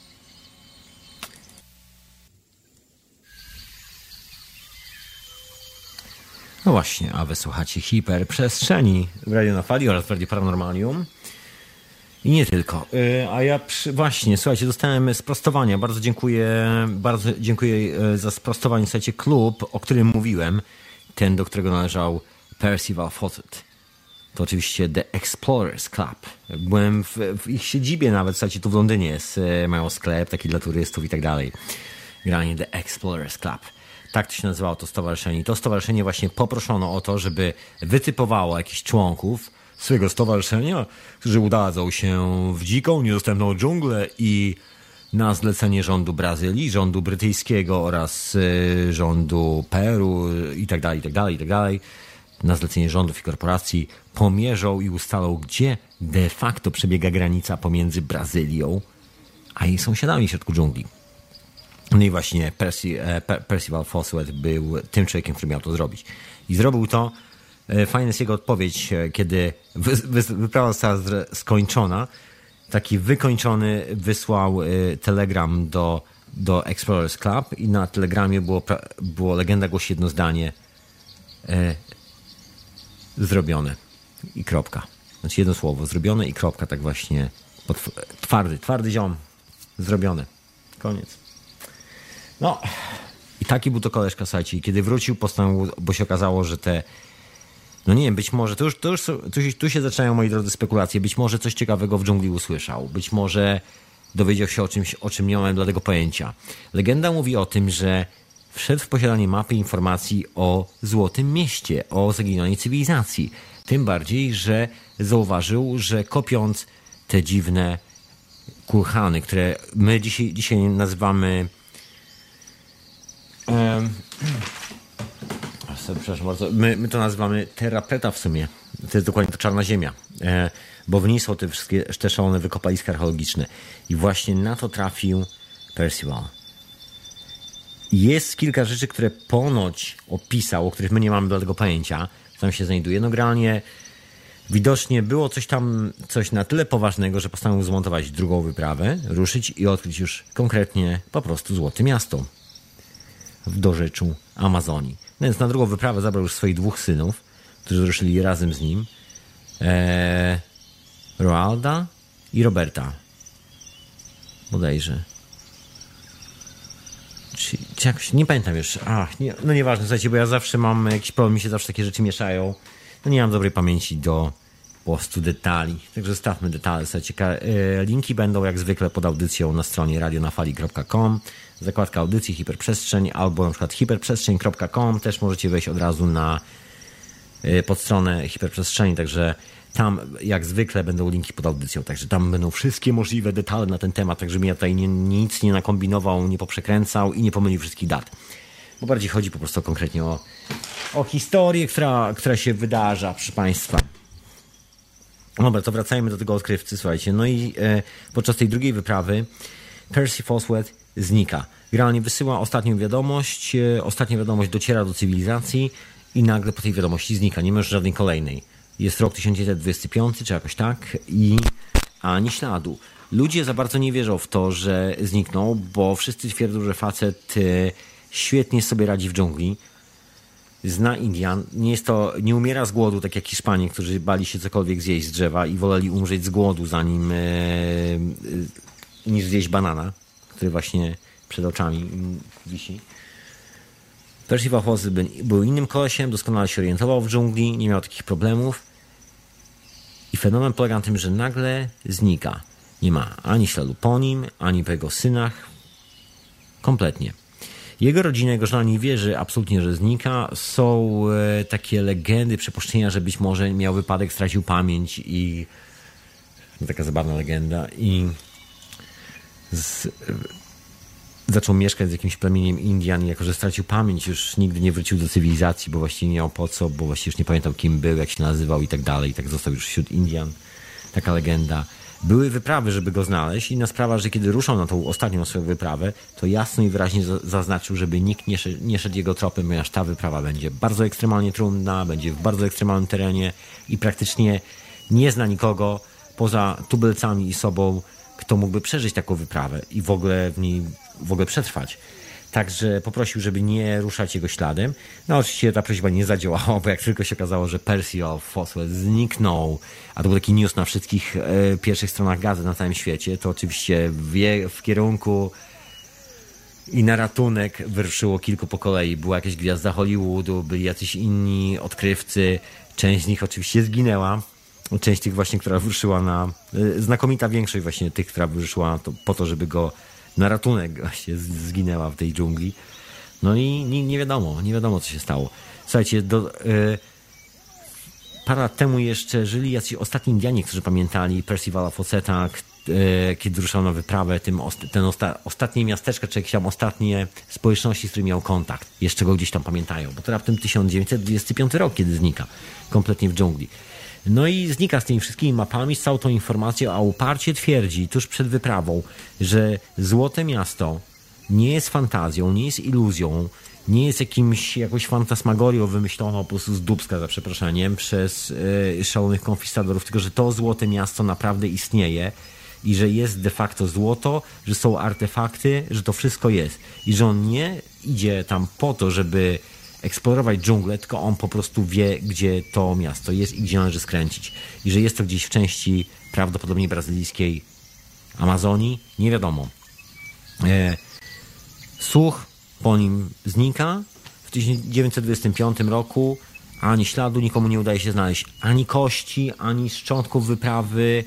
S1: No właśnie, a wysłuchacie Hiperprzestrzeni w Radio na Fali oraz w Radio Paranormalium. I nie tylko. A ja właśnie, słuchajcie, dostałem sprostowania. Bardzo dziękuję za sprostowanie. Słuchajcie, klub, o którym mówiłem, ten, do którego należał Percival Fawcett, to oczywiście The Explorers Club. Byłem w ich siedzibie nawet, słuchajcie, tu w Londynie mają sklep taki dla turystów i tak dalej. Granie The Explorers Club. Tak to się nazywało to stowarzyszenie. To stowarzyszenie właśnie poproszono o to, żeby wytypowało jakichś członków swojego stowarzyszenia, którzy udadzą się w dziką, niedostępną dżunglę i na zlecenie rządu Brazylii, rządu brytyjskiego oraz rządu Peru i tak dalej, na zlecenie rządów i korporacji pomierzą i ustalą, gdzie de facto przebiega granica pomiędzy Brazylią a jej sąsiadami w środku dżungli. No i właśnie Percival Fawcett był tym człowiekiem, który miał to zrobić. I zrobił to. Fajna jest jego odpowiedź, kiedy wyprawa została skończona. Taki wykończony wysłał telegram do Explorers Club i na telegramie było legenda głosi jedno zdanie: zrobione i kropka. Znaczy jedno słowo, zrobione i kropka, tak właśnie twardy ziom, zrobione. Koniec. No i taki był to koleżka, słuchajcie, kiedy wrócił, postanowił, bo się okazało, że nie wiem, być może, tu się zaczynają, moi drodzy, spekulacje, być może coś ciekawego w dżungli usłyszał, być może dowiedział się o czymś, o czym nie miałem dla tego pojęcia. Legenda mówi o tym, że wszedł w posiadanie mapy informacji o Złotym Mieście, o zaginionej cywilizacji. Tym bardziej, że zauważył, że kopiąc te dziwne kurhany, które my dzisiaj nazywamy przepraszam bardzo, my to nazywamy Terra Preta w sumie. To jest dokładnie to czarna ziemia, bo w niej są te wszystkie te szalone wykopaliska archeologiczne. I właśnie na to trafił Percival. Jest kilka rzeczy, które ponoć opisał, o których my nie mamy do tego pojęcia, co tam się znajduje. No generalnie widocznie było coś na tyle poważnego, że postanowił zmontować drugą wyprawę, ruszyć i odkryć już konkretnie po prostu Złote Miasto w dorzeczu Amazonii. No więc na drugą wyprawę zabrał już swoich 2 synów, którzy ruszyli razem z nim. Roalda i bodajże. Czy jakoś, nie pamiętam już. Nieważne, słuchajcie, bo ja zawsze mam jakiś problem, mi się zawsze takie rzeczy mieszają. No nie mam dobrej pamięci do po prostu detali. Także zostawmy detale. Słuchajcie, linki będą jak zwykle pod audycją na stronie radionafali.com. Zakładka audycji Hiperprzestrzeń albo na przykład hiperprzestrzeń.com. Też możecie wejść od razu pod stronę Hiperprzestrzeni, także tam jak zwykle będą linki pod audycją, także tam będą wszystkie możliwe detale na ten temat, także ja tutaj nic nie nakombinował, nie poprzekręcał i nie pomylił wszystkich dat. Bo bardziej chodzi po prostu konkretnie o historię, która się wydarza, proszę Państwa. Dobra, to wracajmy do tego odkrywcy, słuchajcie. No i podczas tej drugiej wyprawy Percy Fawcett znika. Generalnie wysyła ostatnią wiadomość. Ostatnia wiadomość dociera do cywilizacji i nagle po tej wiadomości znika. Nie ma już żadnej kolejnej. Jest rok 1925 czy jakoś tak i ani śladu. Ludzie za bardzo nie wierzą w to, że zniknął, bo wszyscy twierdzą, że facet świetnie sobie radzi w dżungli. Zna Indian. Nie umiera z głodu, tak jak Hiszpanie, którzy bali się cokolwiek zjeść z drzewa i woleli umrzeć z głodu niż zjeść banana, który właśnie przed oczami wisi. Percival Fawcett był innym kolesiem, doskonale się orientował w dżungli, nie miał takich problemów. I fenomen polega na tym, że nagle znika. Nie ma ani śladu po nim, ani po jego synach. Kompletnie. Jego rodzina, jego żona nie wierzy absolutnie, że znika. Są takie legendy, przypuszczenia, że być może miał wypadek, stracił pamięć i taka zabawna legenda i zaczął mieszkać z jakimś plemieniem Indian i jako, że stracił pamięć, już nigdy nie wrócił do cywilizacji, bo właściwie nie miał po co, bo właściwie już nie pamiętał, kim był, jak się nazywał i tak dalej. I tak został już wśród Indian. Taka legenda. Były wyprawy, żeby go znaleźć. Inna sprawa, że kiedy ruszał na tą ostatnią swoją wyprawę, to jasno i wyraźnie zaznaczył, żeby nikt nie szedł jego tropem, ponieważ ta wyprawa będzie bardzo ekstremalnie trudna, będzie w bardzo ekstremalnym terenie i praktycznie nie zna nikogo poza tubylcami i sobą, kto mógłby przeżyć taką wyprawę i w ogóle przetrwać. Także poprosił, żeby nie ruszać jego śladem. No oczywiście ta prośba nie zadziałała, bo jak tylko się okazało, że Percival Fawcett zniknął, a to był taki news na wszystkich pierwszych stronach gazet na całym świecie, to oczywiście w kierunku i na ratunek wyruszyło kilku po kolei. Była jakaś gwiazda Hollywoodu, byli jacyś inni odkrywcy, część z nich oczywiście zginęła. Część tych właśnie, która wyruszyła znakomita większość właśnie tych, która wyruszyła po to, żeby go na ratunek właśnie zginęła w tej dżungli. No i nie wiadomo co się stało. Słuchajcie, parę lat temu jeszcze żyli jacyś ostatni Indianie, którzy pamiętali Percivala Fawcetta, kiedy ruszał na wyprawę, ostatnie miasteczko, czy jakieś tam ostatnie społeczności, z którymi miał kontakt. Jeszcze go gdzieś tam pamiętają, bo to raptem 1925 rok, kiedy znika kompletnie w dżungli. No i znika z tymi wszystkimi mapami, z całą tą informacją, a uparcie twierdzi tuż przed wyprawą, że Złote Miasto nie jest fantazją, nie jest iluzją, nie jest jakąś fantasmagorią wymyśloną po prostu z dupska, za przeproszeniem, przez szalonych konkwistadorów, tylko że to Złote Miasto naprawdę istnieje i że jest de facto złoto, że są artefakty, że to wszystko jest. I że on nie idzie tam po to, żeby eksplorować dżunglę, tylko on po prostu wie, gdzie to miasto jest i gdzie należy skręcić. I że jest to gdzieś w części prawdopodobnie brazylijskiej Amazonii, nie wiadomo. Słuch po nim znika. W 1925 roku ani śladu, nikomu nie udaje się znaleźć ani kości, ani szczątków wyprawy.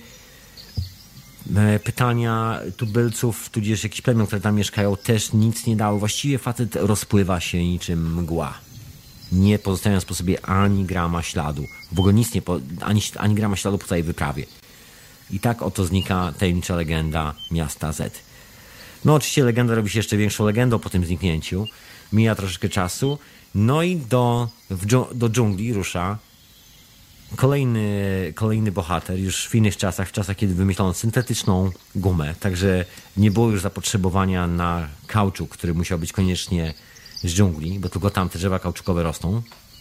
S1: Pytania tubylców, tudzież jakichś plemion, które tam mieszkają, też nic nie dały. Właściwie facet rozpływa się niczym mgła. Nie pozostawiając po sobie ani grama śladu. W ogóle nic ani grama śladu po całej wyprawie. I tak oto znika tajemnicza legenda miasta Z. No oczywiście legenda robi się jeszcze większą legendą po tym zniknięciu. Mija troszeczkę czasu. No i do dżungli rusza kolejny bohater, już w innych czasach, w czasach, kiedy wymyślono syntetyczną gumę, także nie było już zapotrzebowania na kauczuk, który musiał być koniecznie z dżungli, bo tylko tam te drzewa kauczukowe rosną.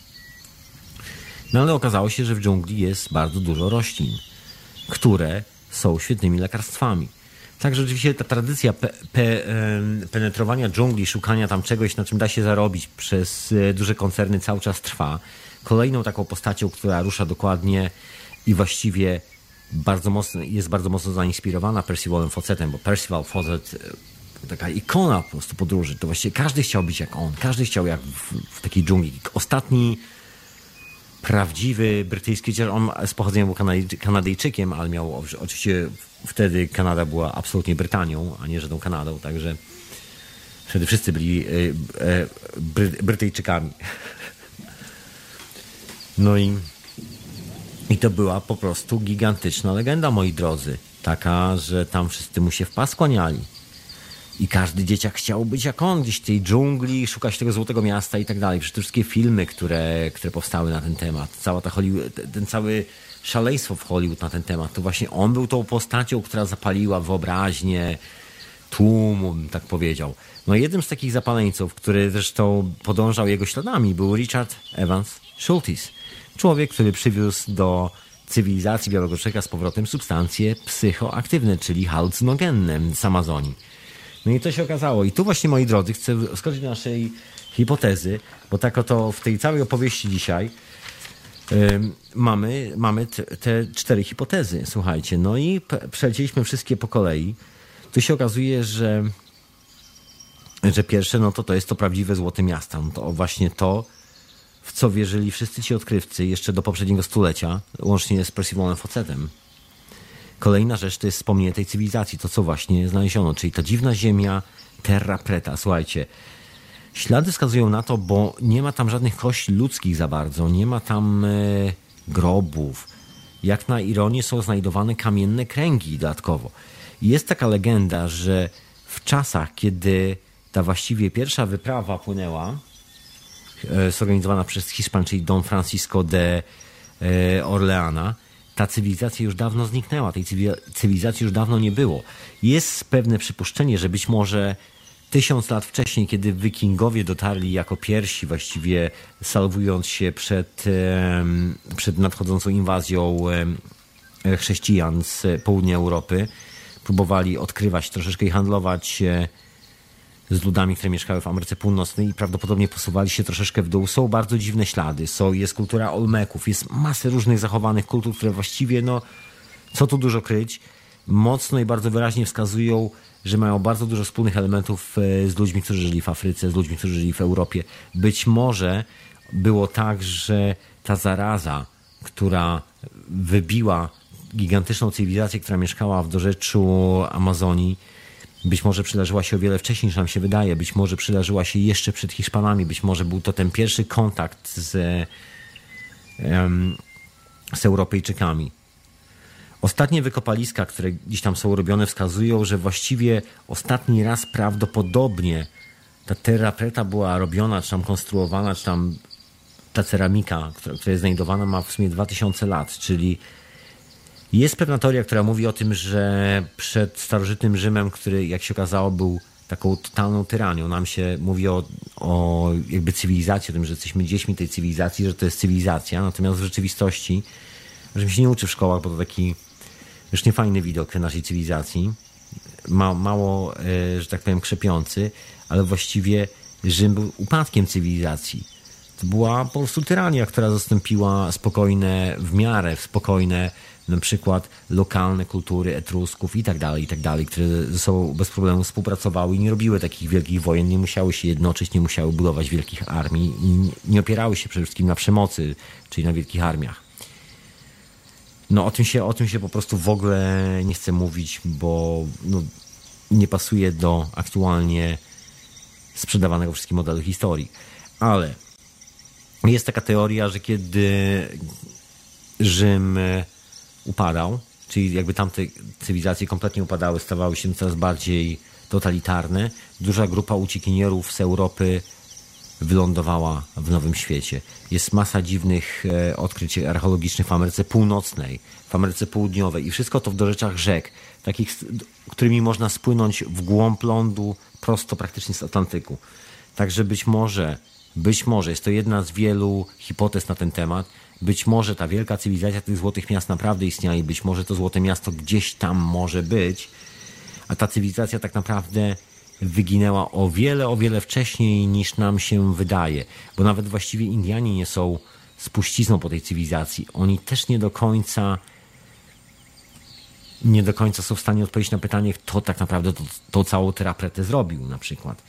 S1: No ale okazało się, że w dżungli jest bardzo dużo roślin, które są świetnymi lekarstwami. Także oczywiście ta tradycja penetrowania dżungli, szukania tam czegoś, na czym da się zarobić przez duże koncerny cały czas trwa. Kolejną taką postacią, która rusza dokładnie i właściwie jest bardzo mocno zainspirowana Percivalem Fawcettem, bo Percival Fawcett, taka ikona po prostu podróży, to właściwie każdy chciał być jak on, każdy chciał jak w takiej dżungli. Ostatni prawdziwy brytyjski, chociaż on z pochodzenia był Kanadyjczykiem, ale miał oczywiście wtedy Kanada była absolutnie Brytanią, a nie żadną Kanadą, także wtedy wszyscy byli Brytyjczykami. No i to była po prostu gigantyczna legenda, moi drodzy. Taka, że tam wszyscy mu się w pas kłaniali. I każdy dzieciak chciał być jak on, gdzieś w tej dżungli, szukać tego Złotego Miasta i tak dalej. Przecież te wszystkie filmy, które powstały na ten temat, cała ta ten cały szaleństwo w Hollywood na ten temat, to właśnie on był tą postacią, która zapaliła wyobraźnię tłumu, bym tak powiedział. No jednym z takich zapaleńców, który zresztą podążał jego śladami, był Richard Evans Schultes. Człowiek, który przywiózł do cywilizacji Białego Człowieka z powrotem substancje psychoaktywne, czyli halucynogenne z Amazonii. No i to się okazało. I tu właśnie, moi drodzy, chcę skoczyć do naszej hipotezy, bo tak oto w tej całej opowieści dzisiaj mamy te 4 hipotezy. Słuchajcie, no i przelecieliśmy wszystkie po kolei. Tu się okazuje, że pierwsze, no to jest to prawdziwe Złote Miasta. No to właśnie to, w co wierzyli wszyscy ci odkrywcy jeszcze do poprzedniego stulecia, łącznie z Percivalem Fawcettem. Kolejna rzecz to jest wspomnienie tej cywilizacji, to co właśnie znaleziono, czyli ta dziwna ziemia Terra Preta. Słuchajcie, Ślady wskazują na to, bo nie ma tam żadnych kości ludzkich za bardzo, nie ma tam grobów. Jak na ironię są znajdowane kamienne kręgi dodatkowo. Jest taka legenda, że w czasach, kiedy ta właściwie pierwsza wyprawa płynęła, zorganizowana przez Hiszpan, czyli Don Francisco de Orleana, ta cywilizacja już dawno zniknęła, tej cywilizacji już dawno nie było. Jest pewne przypuszczenie, że być może 1000 lat wcześniej, kiedy wikingowie dotarli jako pierwsi, właściwie salwując się przed nadchodzącą inwazją chrześcijan z południa Europy, próbowali odkrywać troszeczkę i handlować z ludami, które mieszkały w Ameryce Północnej i prawdopodobnie posuwali się troszeczkę w dół. Są bardzo dziwne ślady. Jest kultura Olmeków, jest masę różnych zachowanych kultur, które właściwie, co tu dużo kryć, mocno i bardzo wyraźnie wskazują, że mają bardzo dużo wspólnych elementów z ludźmi, którzy żyli w Afryce, z ludźmi, którzy żyli w Europie. Być może było tak, że ta zaraza, która wybiła gigantyczną cywilizację, która mieszkała w dorzeczu Amazonii, być może przydarzyła się o wiele wcześniej, niż nam się wydaje. Być może przydarzyła się jeszcze przed Hiszpanami. Być może był to ten pierwszy kontakt z Europejczykami. Ostatnie wykopaliska, które gdzieś tam są robione, wskazują, że właściwie ostatni raz prawdopodobnie ta terra preta była robiona, czy tam konstruowana, czy tam ta ceramika, która jest znajdowana, ma w sumie 2000 lat, czyli jest pewna teoria, która mówi o tym, że przed starożytnym Rzymem, który jak się okazało był taką totalną tyranią, nam się mówi o jakby cywilizacji, o tym, że jesteśmy dziećmi tej cywilizacji, że to jest cywilizacja, natomiast w rzeczywistości, że się nie uczy w szkołach, bo to taki już niefajny widok naszej cywilizacji, mało, że tak powiem, krzepiący, ale właściwie Rzym był upadkiem cywilizacji. To była po prostu tyrania, która zastąpiła spokojne, w miarę spokojne, na przykład lokalne kultury Etrusków i tak dalej, które ze sobą bez problemu współpracowały i nie robiły takich wielkich wojen, nie musiały się jednoczyć, nie musiały budować wielkich armii i nie opierały się przede wszystkim na przemocy, czyli na wielkich armiach. O tym się po prostu w ogóle nie chcę mówić, bo nie pasuje do aktualnie sprzedawanego wszystkim modelu historii. Ale jest taka teoria, że kiedy Rzym upadał, czyli jakby tamte cywilizacje kompletnie upadały, stawały się coraz bardziej totalitarne, duża grupa uciekinierów z Europy wylądowała w Nowym Świecie. Jest masa dziwnych odkryć archeologicznych w Ameryce Północnej, w Ameryce Południowej i wszystko to w dorzeczach rzek, takich, którymi można spłynąć w głąb lądu prosto praktycznie z Atlantyku. Także być może jest to jedna z wielu hipotez na ten temat, być może ta wielka cywilizacja tych złotych miast naprawdę istniała i być może to złote miasto gdzieś tam może być, a ta cywilizacja tak naprawdę wyginęła o wiele wcześniej niż nam się wydaje, bo nawet właściwie Indianie nie są spuścizną po tej cywilizacji. Oni też nie do końca są w stanie odpowiedzieć na pytanie, kto tak naprawdę tą całą terapretę zrobił na przykład.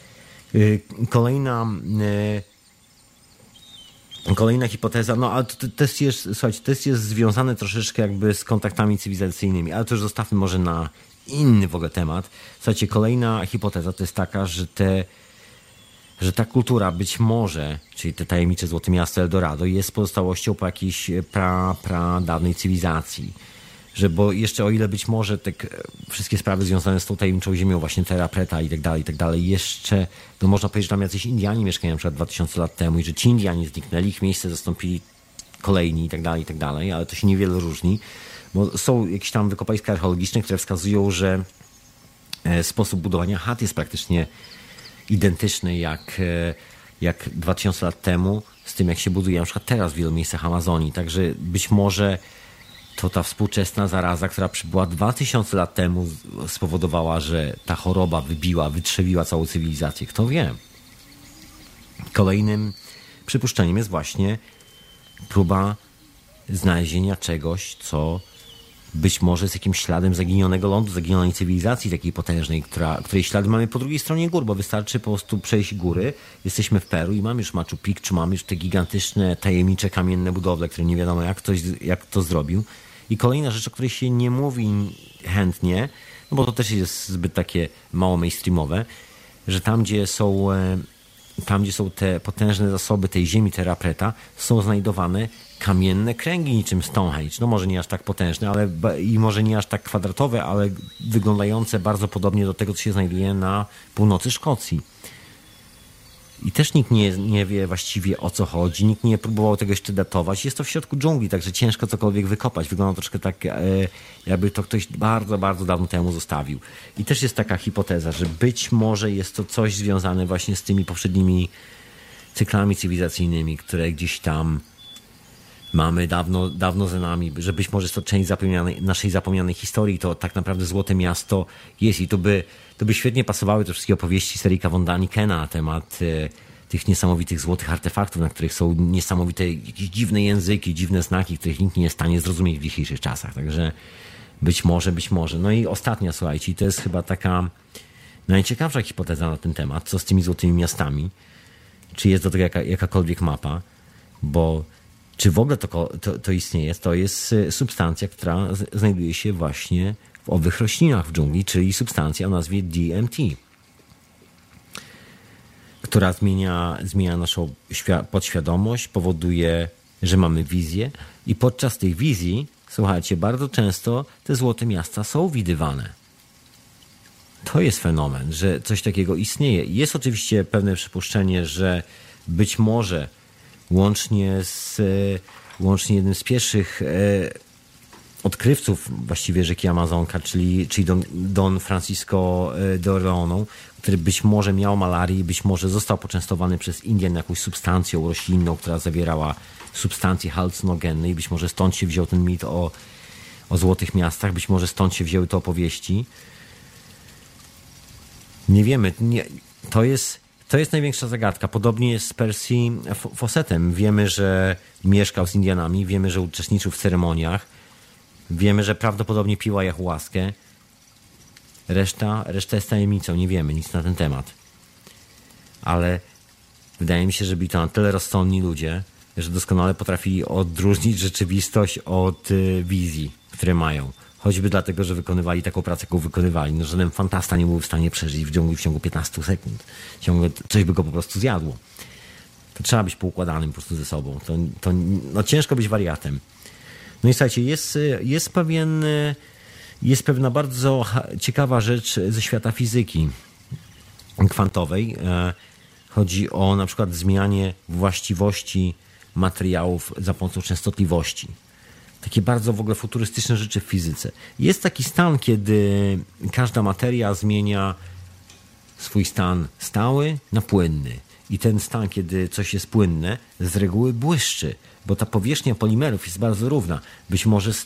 S1: Kolejna hipoteza, ale to też jest, słuchajcie, to jest związane troszeczkę jakby z kontaktami cywilizacyjnymi, ale to już zostawmy może na inny w ogóle temat. Słuchajcie, kolejna hipoteza to jest taka, że ta kultura być może, czyli te tajemnicze złote miasto Eldorado, jest pozostałością po jakiejś dawnej cywilizacji. Bo jeszcze o ile być może te wszystkie sprawy związane z tą tajemniczą ziemią, właśnie terra preta i tak dalej, jeszcze to można powiedzieć, że tam jacyś Indianie mieszkają na przykład 2000 lat temu i że ci Indianie zniknęli, ich miejsce zastąpili kolejni i tak dalej, ale to się niewiele różni, bo są jakieś tam wykopaliska archeologiczne, które wskazują, że sposób budowania chat jest praktycznie identyczny jak 2000 lat temu z tym, jak się buduje na przykład teraz w wielu miejscach Amazonii. Także być może to ta współczesna zaraza, która przybyła 2000 lat temu, spowodowała, że ta choroba wytrzewiła całą cywilizację. Kto wie? Kolejnym przypuszczeniem jest właśnie próba znalezienia czegoś, co być może jest jakimś śladem zaginionego lądu, zaginionej cywilizacji takiej potężnej, której ślady mamy po drugiej stronie gór, bo wystarczy po prostu przejść góry. Jesteśmy w Peru i mamy już Machu Picchu, mamy już te gigantyczne, tajemnicze, kamienne budowle, które nie wiadomo jak to zrobił. I kolejna rzecz, o której się nie mówi chętnie, bo to też jest zbyt takie mało mainstreamowe, że tam, gdzie są tam gdzie są te potężne zasoby tej ziemi Terrapreta, są znajdowane kamienne kręgi niczym Stonehenge. No może nie aż tak potężne, ale i może nie aż tak kwadratowe, ale wyglądające bardzo podobnie do tego, co się znajduje na północy Szkocji. I też nikt nie wie właściwie, o co chodzi. Nikt nie próbował tego jeszcze datować. Jest to w środku dżungli, także ciężko cokolwiek wykopać. Wygląda troszkę tak, jakby to ktoś bardzo, bardzo dawno temu zostawił. I też jest taka hipoteza, że być może jest to coś związane właśnie z tymi poprzednimi cyklami cywilizacyjnymi, które gdzieś tam mamy dawno za nami, że być może jest to część naszej zapomnianej historii, to tak naprawdę Złote Miasto jest i to by świetnie pasowały te wszystkie opowieści Serika von Danikena na temat tych niesamowitych złotych artefaktów, na których są niesamowite jakieś dziwne języki, dziwne znaki, których nikt nie jest w stanie zrozumieć w dzisiejszych czasach, także być może. No i ostatnia, słuchajcie, to jest chyba taka najciekawsza hipoteza na ten temat, co z tymi złotymi miastami, czy jest do tego jakakolwiek mapa, bo czy w ogóle to istnieje? To jest substancja, która znajduje się właśnie w owych roślinach w dżungli, czyli substancja o nazwie DMT, która zmienia naszą podświadomość, powoduje, że mamy wizję i podczas tych wizji, słuchajcie, bardzo często te złote miasta są widywane. To jest fenomen, że coś takiego istnieje. Jest oczywiście pewne przypuszczenie, że być może łącznie jednym z pierwszych odkrywców właściwie rzeki Amazonka, czyli Don Francisco de Orleanu, który być może miał malarię i być może został poczęstowany przez Indian jakąś substancją roślinną, która zawierała substancje halucynogenne i być może stąd się wziął ten mit o złotych miastach, być może stąd się wzięły te opowieści. Nie wiemy. To jest największa zagadka. Podobnie jest z Percy Fawcettem. Wiemy, że mieszkał z Indianami, wiemy, że uczestniczył w ceremoniach, wiemy, że prawdopodobnie pił ayahuaskę. Reszta jest tajemnicą, nie wiemy nic na ten temat. Ale wydaje mi się, że byli to na tyle rozsądni ludzie, że doskonale potrafili odróżnić rzeczywistość od wizji, które mają. Choćby dlatego, że wykonywali taką pracę, jaką wykonywali. No, żaden fantasta nie był w stanie przeżyć w dżungli w ciągu 15 sekund. Coś by go po prostu zjadło. To trzeba być poukładanym po prostu ze sobą. No, ciężko być wariatem. No i słuchajcie, jest pewna bardzo ciekawa rzecz ze świata fizyki kwantowej. Chodzi o na przykład zmianie właściwości materiałów za pomocą częstotliwości. Takie bardzo w ogóle futurystyczne rzeczy w fizyce. Jest taki stan, kiedy każda materia zmienia swój stan stały na płynny. I ten stan, kiedy coś jest płynne, z reguły błyszczy, bo ta powierzchnia polimerów jest bardzo równa. Być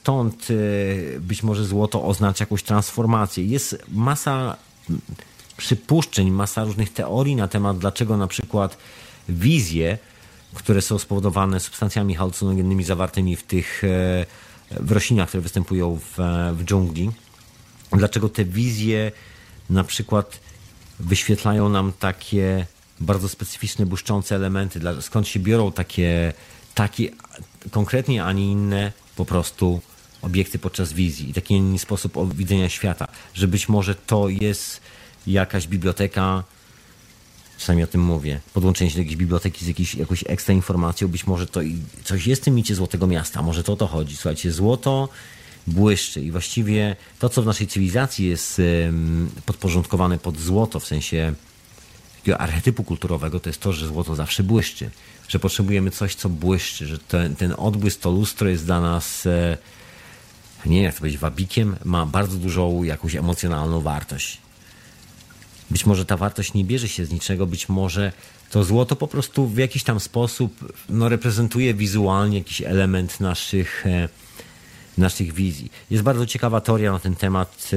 S1: może złoto oznacza jakąś transformację. Jest masa przypuszczeń, masa różnych teorii na temat, dlaczego na przykład wizje, które są spowodowane substancjami halucynogennymi zawartymi w roślinach, które występują w dżungli. Dlaczego te wizje na przykład wyświetlają nam takie bardzo specyficzne, błyszczące elementy. Skąd się biorą takie konkretnie, a nie inne po prostu obiekty podczas wizji i taki inny sposób widzenia świata. Że być może to jest jakaś biblioteka, czasami o tym mówię, podłączenie się do jakiejś biblioteki z jakąś ekstra informacją, być może to coś jest w tym micie Złotego Miasta, może to o to chodzi. Słuchajcie, złoto błyszczy i właściwie to, co w naszej cywilizacji jest podporządkowane pod złoto, w sensie takiego archetypu kulturowego, to jest to, że złoto zawsze błyszczy, że potrzebujemy coś, co błyszczy, że ten odbłysk, to lustro jest dla nas, nie wiem jak to powiedzieć, wabikiem, ma bardzo dużą jakąś emocjonalną wartość. Być może ta wartość nie bierze się z niczego, być może to złoto po prostu w jakiś tam sposób reprezentuje wizualnie jakiś element naszych wizji. Jest bardzo ciekawa teoria na ten temat,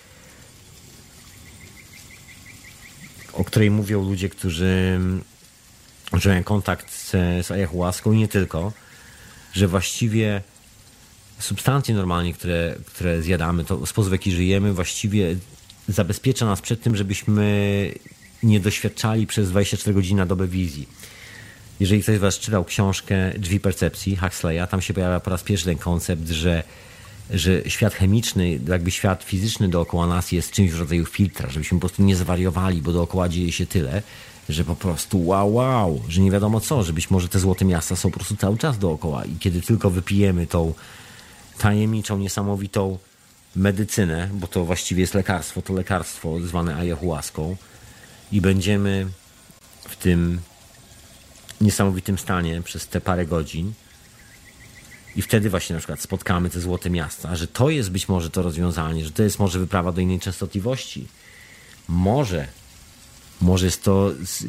S1: o której mówią ludzie, którzy mają kontakt z ayahuaską i nie tylko, że właściwie substancje normalnie, które zjadamy, to sposób w jaki żyjemy właściwie zabezpiecza nas przed tym, żebyśmy nie doświadczali przez 24 godziny na dobę wizji. Jeżeli ktoś z was czytał książkę Drzwi Percepcji Huxleya, tam się pojawia po raz pierwszy ten koncept, że świat chemiczny, jakby świat fizyczny dookoła nas jest czymś w rodzaju filtra, żebyśmy po prostu nie zwariowali, bo dookoła dzieje się tyle, że po prostu wow, że nie wiadomo co, że być może te złote miasta są po prostu cały czas dookoła i kiedy tylko wypijemy tą tajemniczą, niesamowitą medycynę, bo to właściwie jest lekarstwo, to lekarstwo zwane ayahuaską i będziemy w tym niesamowitym stanie przez te parę godzin i wtedy właśnie na przykład spotkamy te złote miasta, że to jest być może to rozwiązanie, że to jest może wyprawa do innej częstotliwości. Może jest to...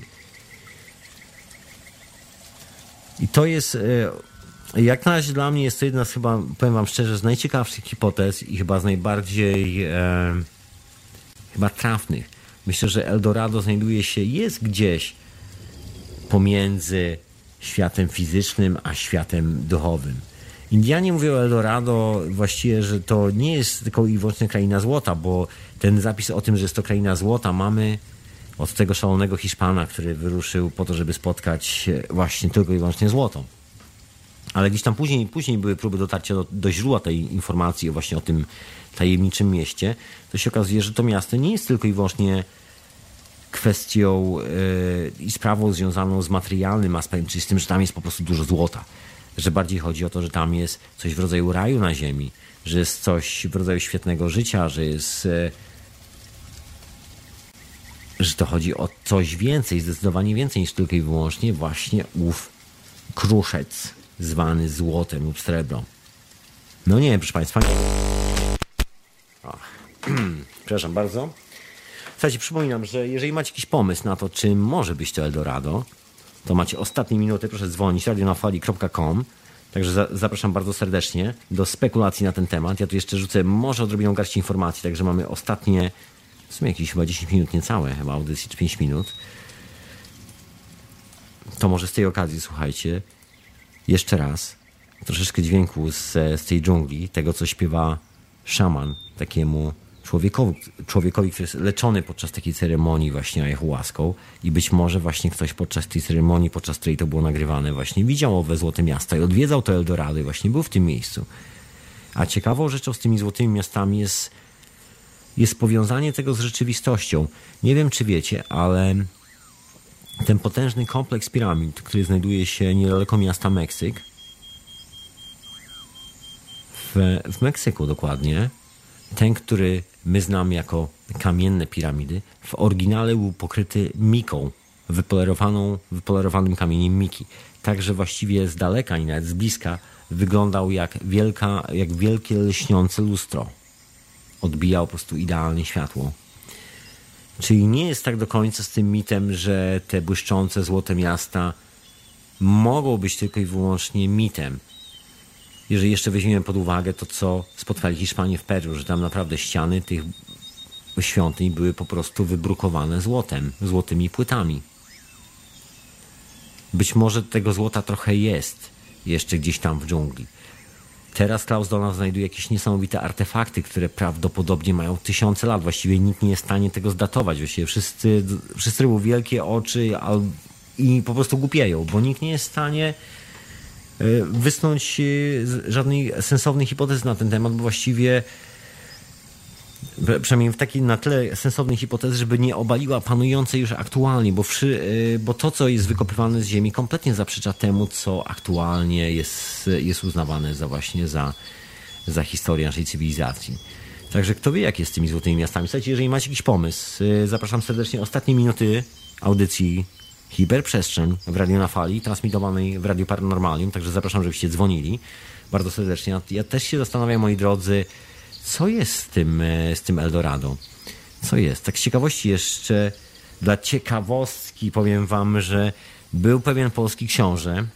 S1: I to jest... Jak na razie dla mnie jest to jedna z chyba, powiem wam szczerze, z najciekawszych hipotez i chyba z najbardziej chyba trafnych. Myślę, że Eldorado znajduje się, jest gdzieś pomiędzy światem fizycznym a światem duchowym. Indianie mówią o Eldorado właściwie, że to nie jest tylko i wyłącznie kraina złota, bo ten zapis o tym, że jest to kraina złota mamy od tego szalonego Hiszpana, który wyruszył po to, żeby spotkać właśnie tylko i wyłącznie złoto. Ale gdzieś tam później były próby dotarcia do źródła tej informacji właśnie o tym tajemniczym mieście. To się okazuje, że to miasto nie jest tylko i wyłącznie kwestią i sprawą związaną z materialnym aspektem, czyli z tym, że tam jest po prostu dużo złota. Że bardziej chodzi o to, że tam jest coś w rodzaju raju na ziemi, że jest coś w rodzaju świetnego życia, że to chodzi o coś więcej, zdecydowanie więcej niż tylko i wyłącznie właśnie ów kruszec zwany złotem lub srebrem. No nie wiem, proszę Państwa. Przepraszam bardzo. Słuchajcie, przypominam, że jeżeli macie jakiś pomysł na to, czym może być to Eldorado, to macie ostatnie minuty, proszę dzwonić radionafali.com. Także zapraszam bardzo serdecznie do spekulacji na ten temat. Ja tu jeszcze rzucę może odrobiną garści informacji, także mamy ostatnie, w sumie jakieś chyba 10 minut niecałe, chyba audycji, czy 5 minut. To może z tej okazji, słuchajcie, jeszcze raz troszeczkę dźwięku z tej dżungli, tego co śpiewa szaman takiemu człowiekowi, który jest leczony podczas takiej ceremonii właśnie ayahuaską i być może właśnie ktoś podczas tej ceremonii, podczas której to było nagrywane, właśnie widział owe złote miasta i odwiedzał to Eldorado i właśnie był w tym miejscu. A ciekawą rzeczą z tymi złotymi miastami jest powiązanie tego z rzeczywistością. Nie wiem, czy wiecie, ale ten potężny kompleks piramid, który znajduje się niedaleko miasta Meksyk, w Meksyku dokładnie, ten, który my znamy jako kamienne piramidy, w oryginale był pokryty miką, wypolerowanym kamieniem miki. Także właściwie z daleka i nawet z bliska wyglądał jak wielkie lśniące lustro. Odbijał po prostu idealnie światło. Czyli nie jest tak do końca z tym mitem, że te błyszczące złote miasta mogą być tylko i wyłącznie mitem. Jeżeli jeszcze weźmiemy pod uwagę to, co spotkali Hiszpanie w Peru, że tam naprawdę ściany tych świątyń były po prostu wybrukowane złotymi płytami. Być może tego złota trochę jest jeszcze gdzieś tam w dżungli. Teraz Klaus Donau znajduje jakieś niesamowite artefakty, które prawdopodobnie mają tysiące lat. Właściwie nikt nie jest w stanie tego zdatować. Właściwie wszyscy robią wielkie oczy i po prostu głupieją, bo nikt nie jest w stanie wysnuć żadnej sensownej hipotezy na ten temat, bo właściwie przynajmniej na tyle sensownej hipotezy, żeby nie obaliła panującej już aktualnie, bo to, co jest wykopywane z ziemi, kompletnie zaprzecza temu, co aktualnie jest uznawane za historię naszej cywilizacji. Także kto wie, jak jest z tymi złotymi miastami. Słuchajcie, jeżeli macie jakiś pomysł, zapraszam serdecznie. Ostatnie minuty audycji Hiperprzestrzeń w Radiu na Fali, transmitowanej w Radiu Paranormalium, także zapraszam, żebyście dzwonili bardzo serdecznie. Ja też się zastanawiam, moi drodzy, co jest z tym Eldorado? Co jest? Tak z ciekawości jeszcze, dla ciekawostki powiem wam, że był pewien polski książę,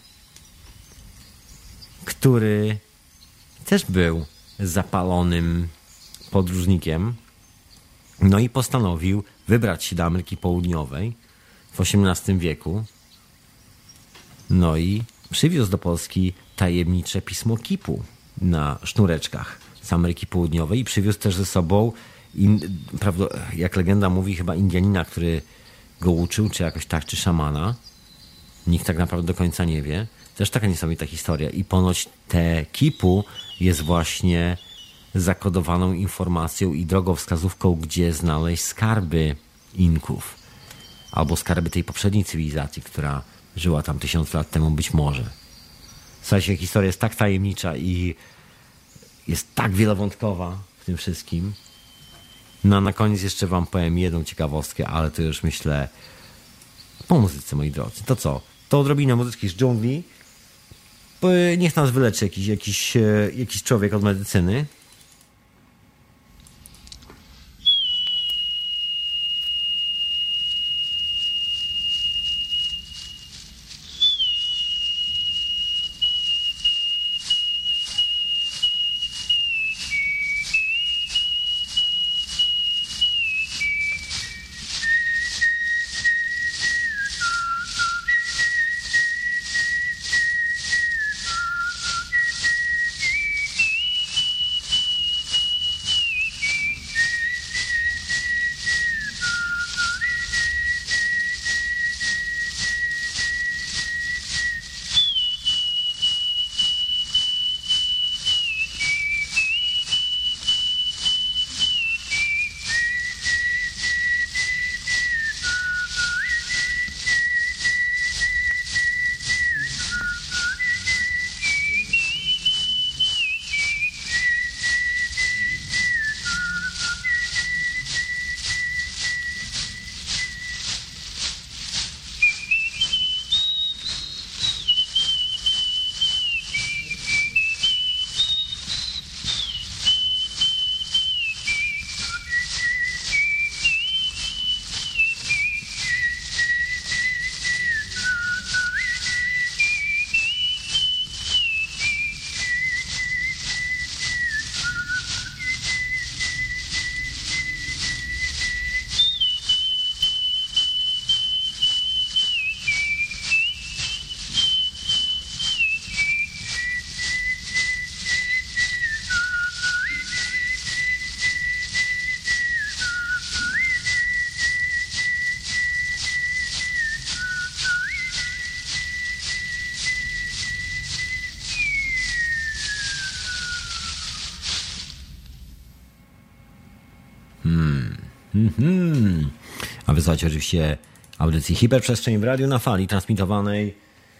S1: który też był zapalonym podróżnikiem, no i postanowił wybrać się do Ameryki Południowej w XVIII wieku, no i przywiózł do Polski tajemnicze pismo Kipu na sznureczkach z Ameryki Południowej i przywiózł też ze sobą, jak legenda mówi, chyba Indianina, który go uczył, czy jakoś tak, czy szamana. Nikt tak naprawdę do końca nie wie. Też taka niesamowita historia. I ponoć te Kipu jest właśnie zakodowaną informacją i drogowskazówką, gdzie znaleźć skarby Inków. albo skarby tej poprzedniej cywilizacji, która żyła tam 1000 lat temu być może. Słuchajcie, historia jest tak tajemnicza i jest tak wielowątkowa w tym wszystkim. No a na koniec jeszcze wam powiem jedną ciekawostkę, ale to już myślę po muzyce, moi drodzy. To co? To odrobinę muzyczki z dżungli. Niech nas wyleczy jakiś człowiek od medycyny. A wysłuchajcie oczywiście audycji Hiperprzestrzeń w Radiu na Fali, transmitowanej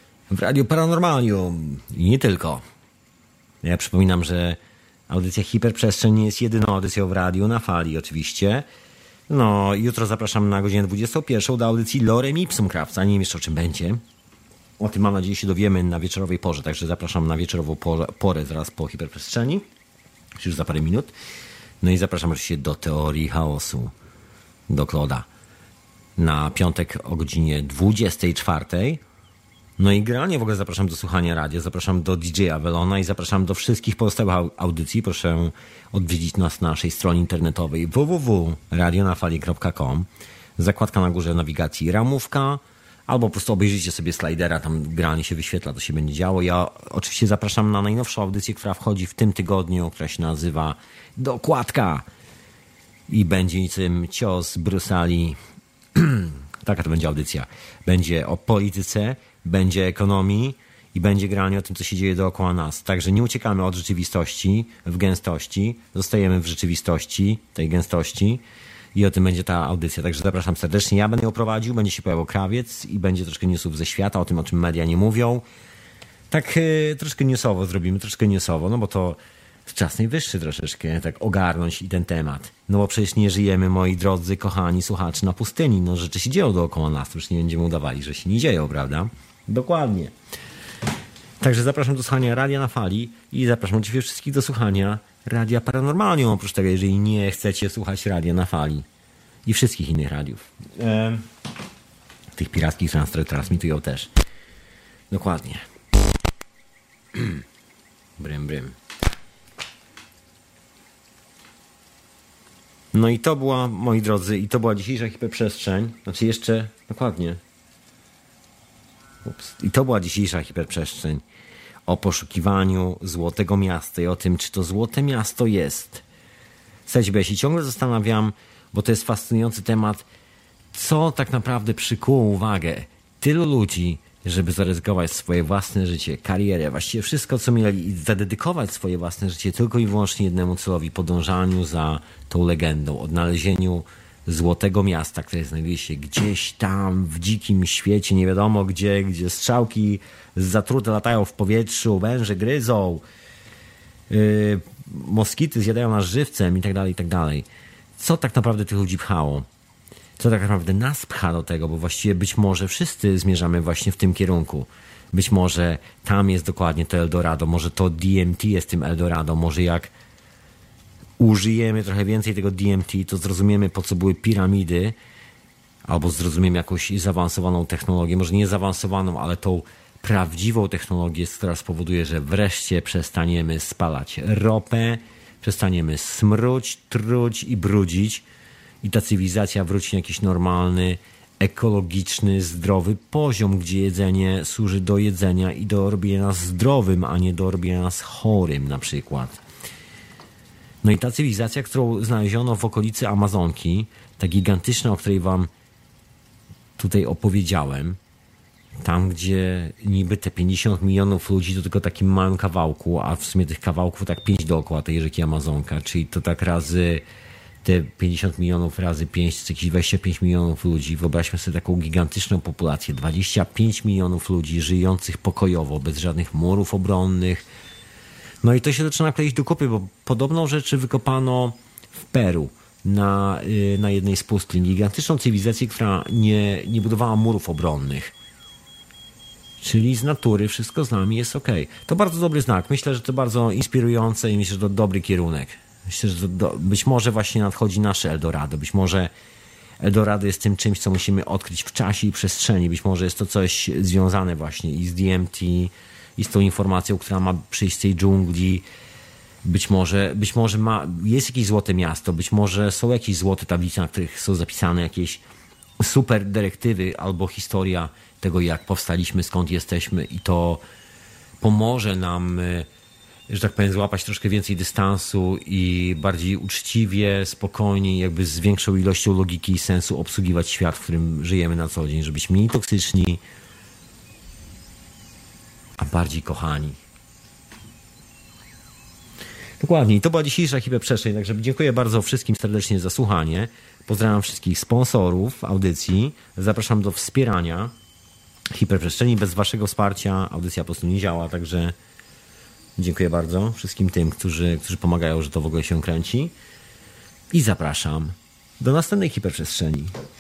S1: w Radiu Paranormalium i nie tylko. Ja przypominam, że audycja Hiperprzestrzeń nie jest jedyną audycją w Radiu na Fali oczywiście. No, jutro zapraszam na godzinę 21 do audycji Lorem Ipsum Krawca. Nie wiem jeszcze o czym będzie. O tym mam nadzieję się dowiemy na wieczorowej porze, także zapraszam na wieczorową porę zaraz po Hiperprzestrzeni. Już za parę minut. No i zapraszam oczywiście do Teorii Chaosu, do Kloda. Na piątek o godzinie 24. No i generalnie w ogóle zapraszam do słuchania radia, zapraszam do DJ-a Welona i zapraszam do wszystkich pozostałych audycji. Proszę odwiedzić nas na naszej stronie internetowej www.radionafali.com. Zakładka na górze nawigacji ramówka, albo po prostu obejrzyjcie sobie slidera, tam generalnie się wyświetla, to się będzie działo. Ja oczywiście zapraszam na najnowszą audycję, która wchodzi w tym tygodniu, która się nazywa Dokładka. I będzie niczym cios Brusali. Taka to będzie audycja. Będzie o polityce, będzie ekonomii i będzie generalnie o tym, co się dzieje dookoła nas. Także nie uciekamy od rzeczywistości w gęstości, zostajemy w rzeczywistości, tej gęstości i o tym będzie ta audycja. Także zapraszam serdecznie. Ja będę ją prowadził, będzie się pojawiał krawiec i będzie troszkę newsów ze świata, o czym media nie mówią. Tak troszkę newsowo zrobimy, no bo to czas najwyższy troszeczkę tak ogarnąć i ten temat. No bo przecież nie żyjemy, moi drodzy, kochani słuchacze, na pustyni. No rzeczy się dzieją dookoła nas, już nie będziemy udawali, że się nie dzieją, prawda? Dokładnie. Także zapraszam do słuchania Radia na Fali i zapraszam oczywiście wszystkich do słuchania Radia Paranormalium, oprócz tego, jeżeli nie chcecie słuchać Radia na Fali i wszystkich innych radiów. Tych pirackich transmitują też. Dokładnie. Brym, brym. No i to była, moi drodzy, i to była dzisiejsza hiperprzestrzeń. Znaczy jeszcze, dokładnie. I to była dzisiejsza hiperprzestrzeń o poszukiwaniu Złotego Miasta i o tym, czy to Złote Miasto jest. Słuchajcie, bo ja się ciągle zastanawiam, bo to jest fascynujący temat, co tak naprawdę przykuło uwagę tylu ludzi, żeby zaryzykować swoje własne życie, karierę, właściwie wszystko, co mieli i zadedykować swoje własne życie tylko i wyłącznie jednemu celowi, podążaniu za tą legendą, odnalezieniu Złotego Miasta, które znajduje się gdzieś tam w dzikim świecie, nie wiadomo gdzie strzałki zatrute latają w powietrzu, węże gryzą, moskity zjadają nas żywcem i tak dalej, i tak dalej. Co tak naprawdę tych ludzi pchało? Co tak naprawdę nas pcha do tego? Bo właściwie być może wszyscy zmierzamy właśnie w tym kierunku. Być może tam jest dokładnie to Eldorado, może to DMT jest tym Eldorado, może jak użyjemy trochę więcej tego DMT, to zrozumiemy, po co były piramidy, albo zrozumiemy jakąś zaawansowaną technologię, może nie zaawansowaną, ale tą prawdziwą technologię, która spowoduje, że wreszcie przestaniemy spalać ropę, przestaniemy smróć, truć i brudzić i ta cywilizacja wróci na jakiś normalny, ekologiczny, zdrowy poziom, gdzie jedzenie służy do jedzenia i do robienia nas zdrowym, a nie do robienia nas chorym na przykład. No i ta cywilizacja, którą znaleziono w okolicy Amazonki, ta gigantyczna, o której wam tutaj opowiedziałem, tam gdzie niby te 50 milionów ludzi to tylko takim małym kawałku, a w sumie tych kawałków tak 5 dookoła tej rzeki Amazonka, czyli to tak razy te 50 milionów razy 5 to jakieś 25 milionów ludzi. Wyobraźmy sobie taką gigantyczną populację, 25 milionów ludzi żyjących pokojowo, bez żadnych murów obronnych. No i to się zaczyna kleić do kupy, bo podobną rzeczy wykopano w Peru na jednej z pustyń. Gigantyczną cywilizację, która nie budowała murów obronnych. Czyli z natury wszystko z nami jest okej. To bardzo dobry znak. Myślę, że to bardzo inspirujące i myślę, że to dobry kierunek. Myślę, że być może właśnie nadchodzi nasze Eldorado. Być może Eldorado jest tym czymś, co musimy odkryć w czasie i przestrzeni. Być może jest to coś związane właśnie i z DMT, i z tą informacją, która ma przyjść z tej dżungli. Być może jest jakieś złote miasto, być może są jakieś złote tablice, na których są zapisane jakieś super dyrektywy albo historia tego, jak powstaliśmy, skąd jesteśmy i to pomoże nam, że tak powiem, złapać troszkę więcej dystansu i bardziej uczciwie, spokojnie, jakby z większą ilością logiki i sensu obsługiwać świat, w którym żyjemy na co dzień, żeby być mniej toksyczni, a bardziej kochani. Dokładnie. I to była dzisiejsza hiperprzestrzeń, także dziękuję bardzo wszystkim serdecznie za słuchanie. Pozdrawiam wszystkich sponsorów audycji. Zapraszam do wspierania hiperprzestrzeni. Bez waszego wsparcia audycja po prostu nie działa, także dziękuję bardzo wszystkim tym, którzy pomagają, że to w ogóle się kręci. I zapraszam do następnej hiperprzestrzeni.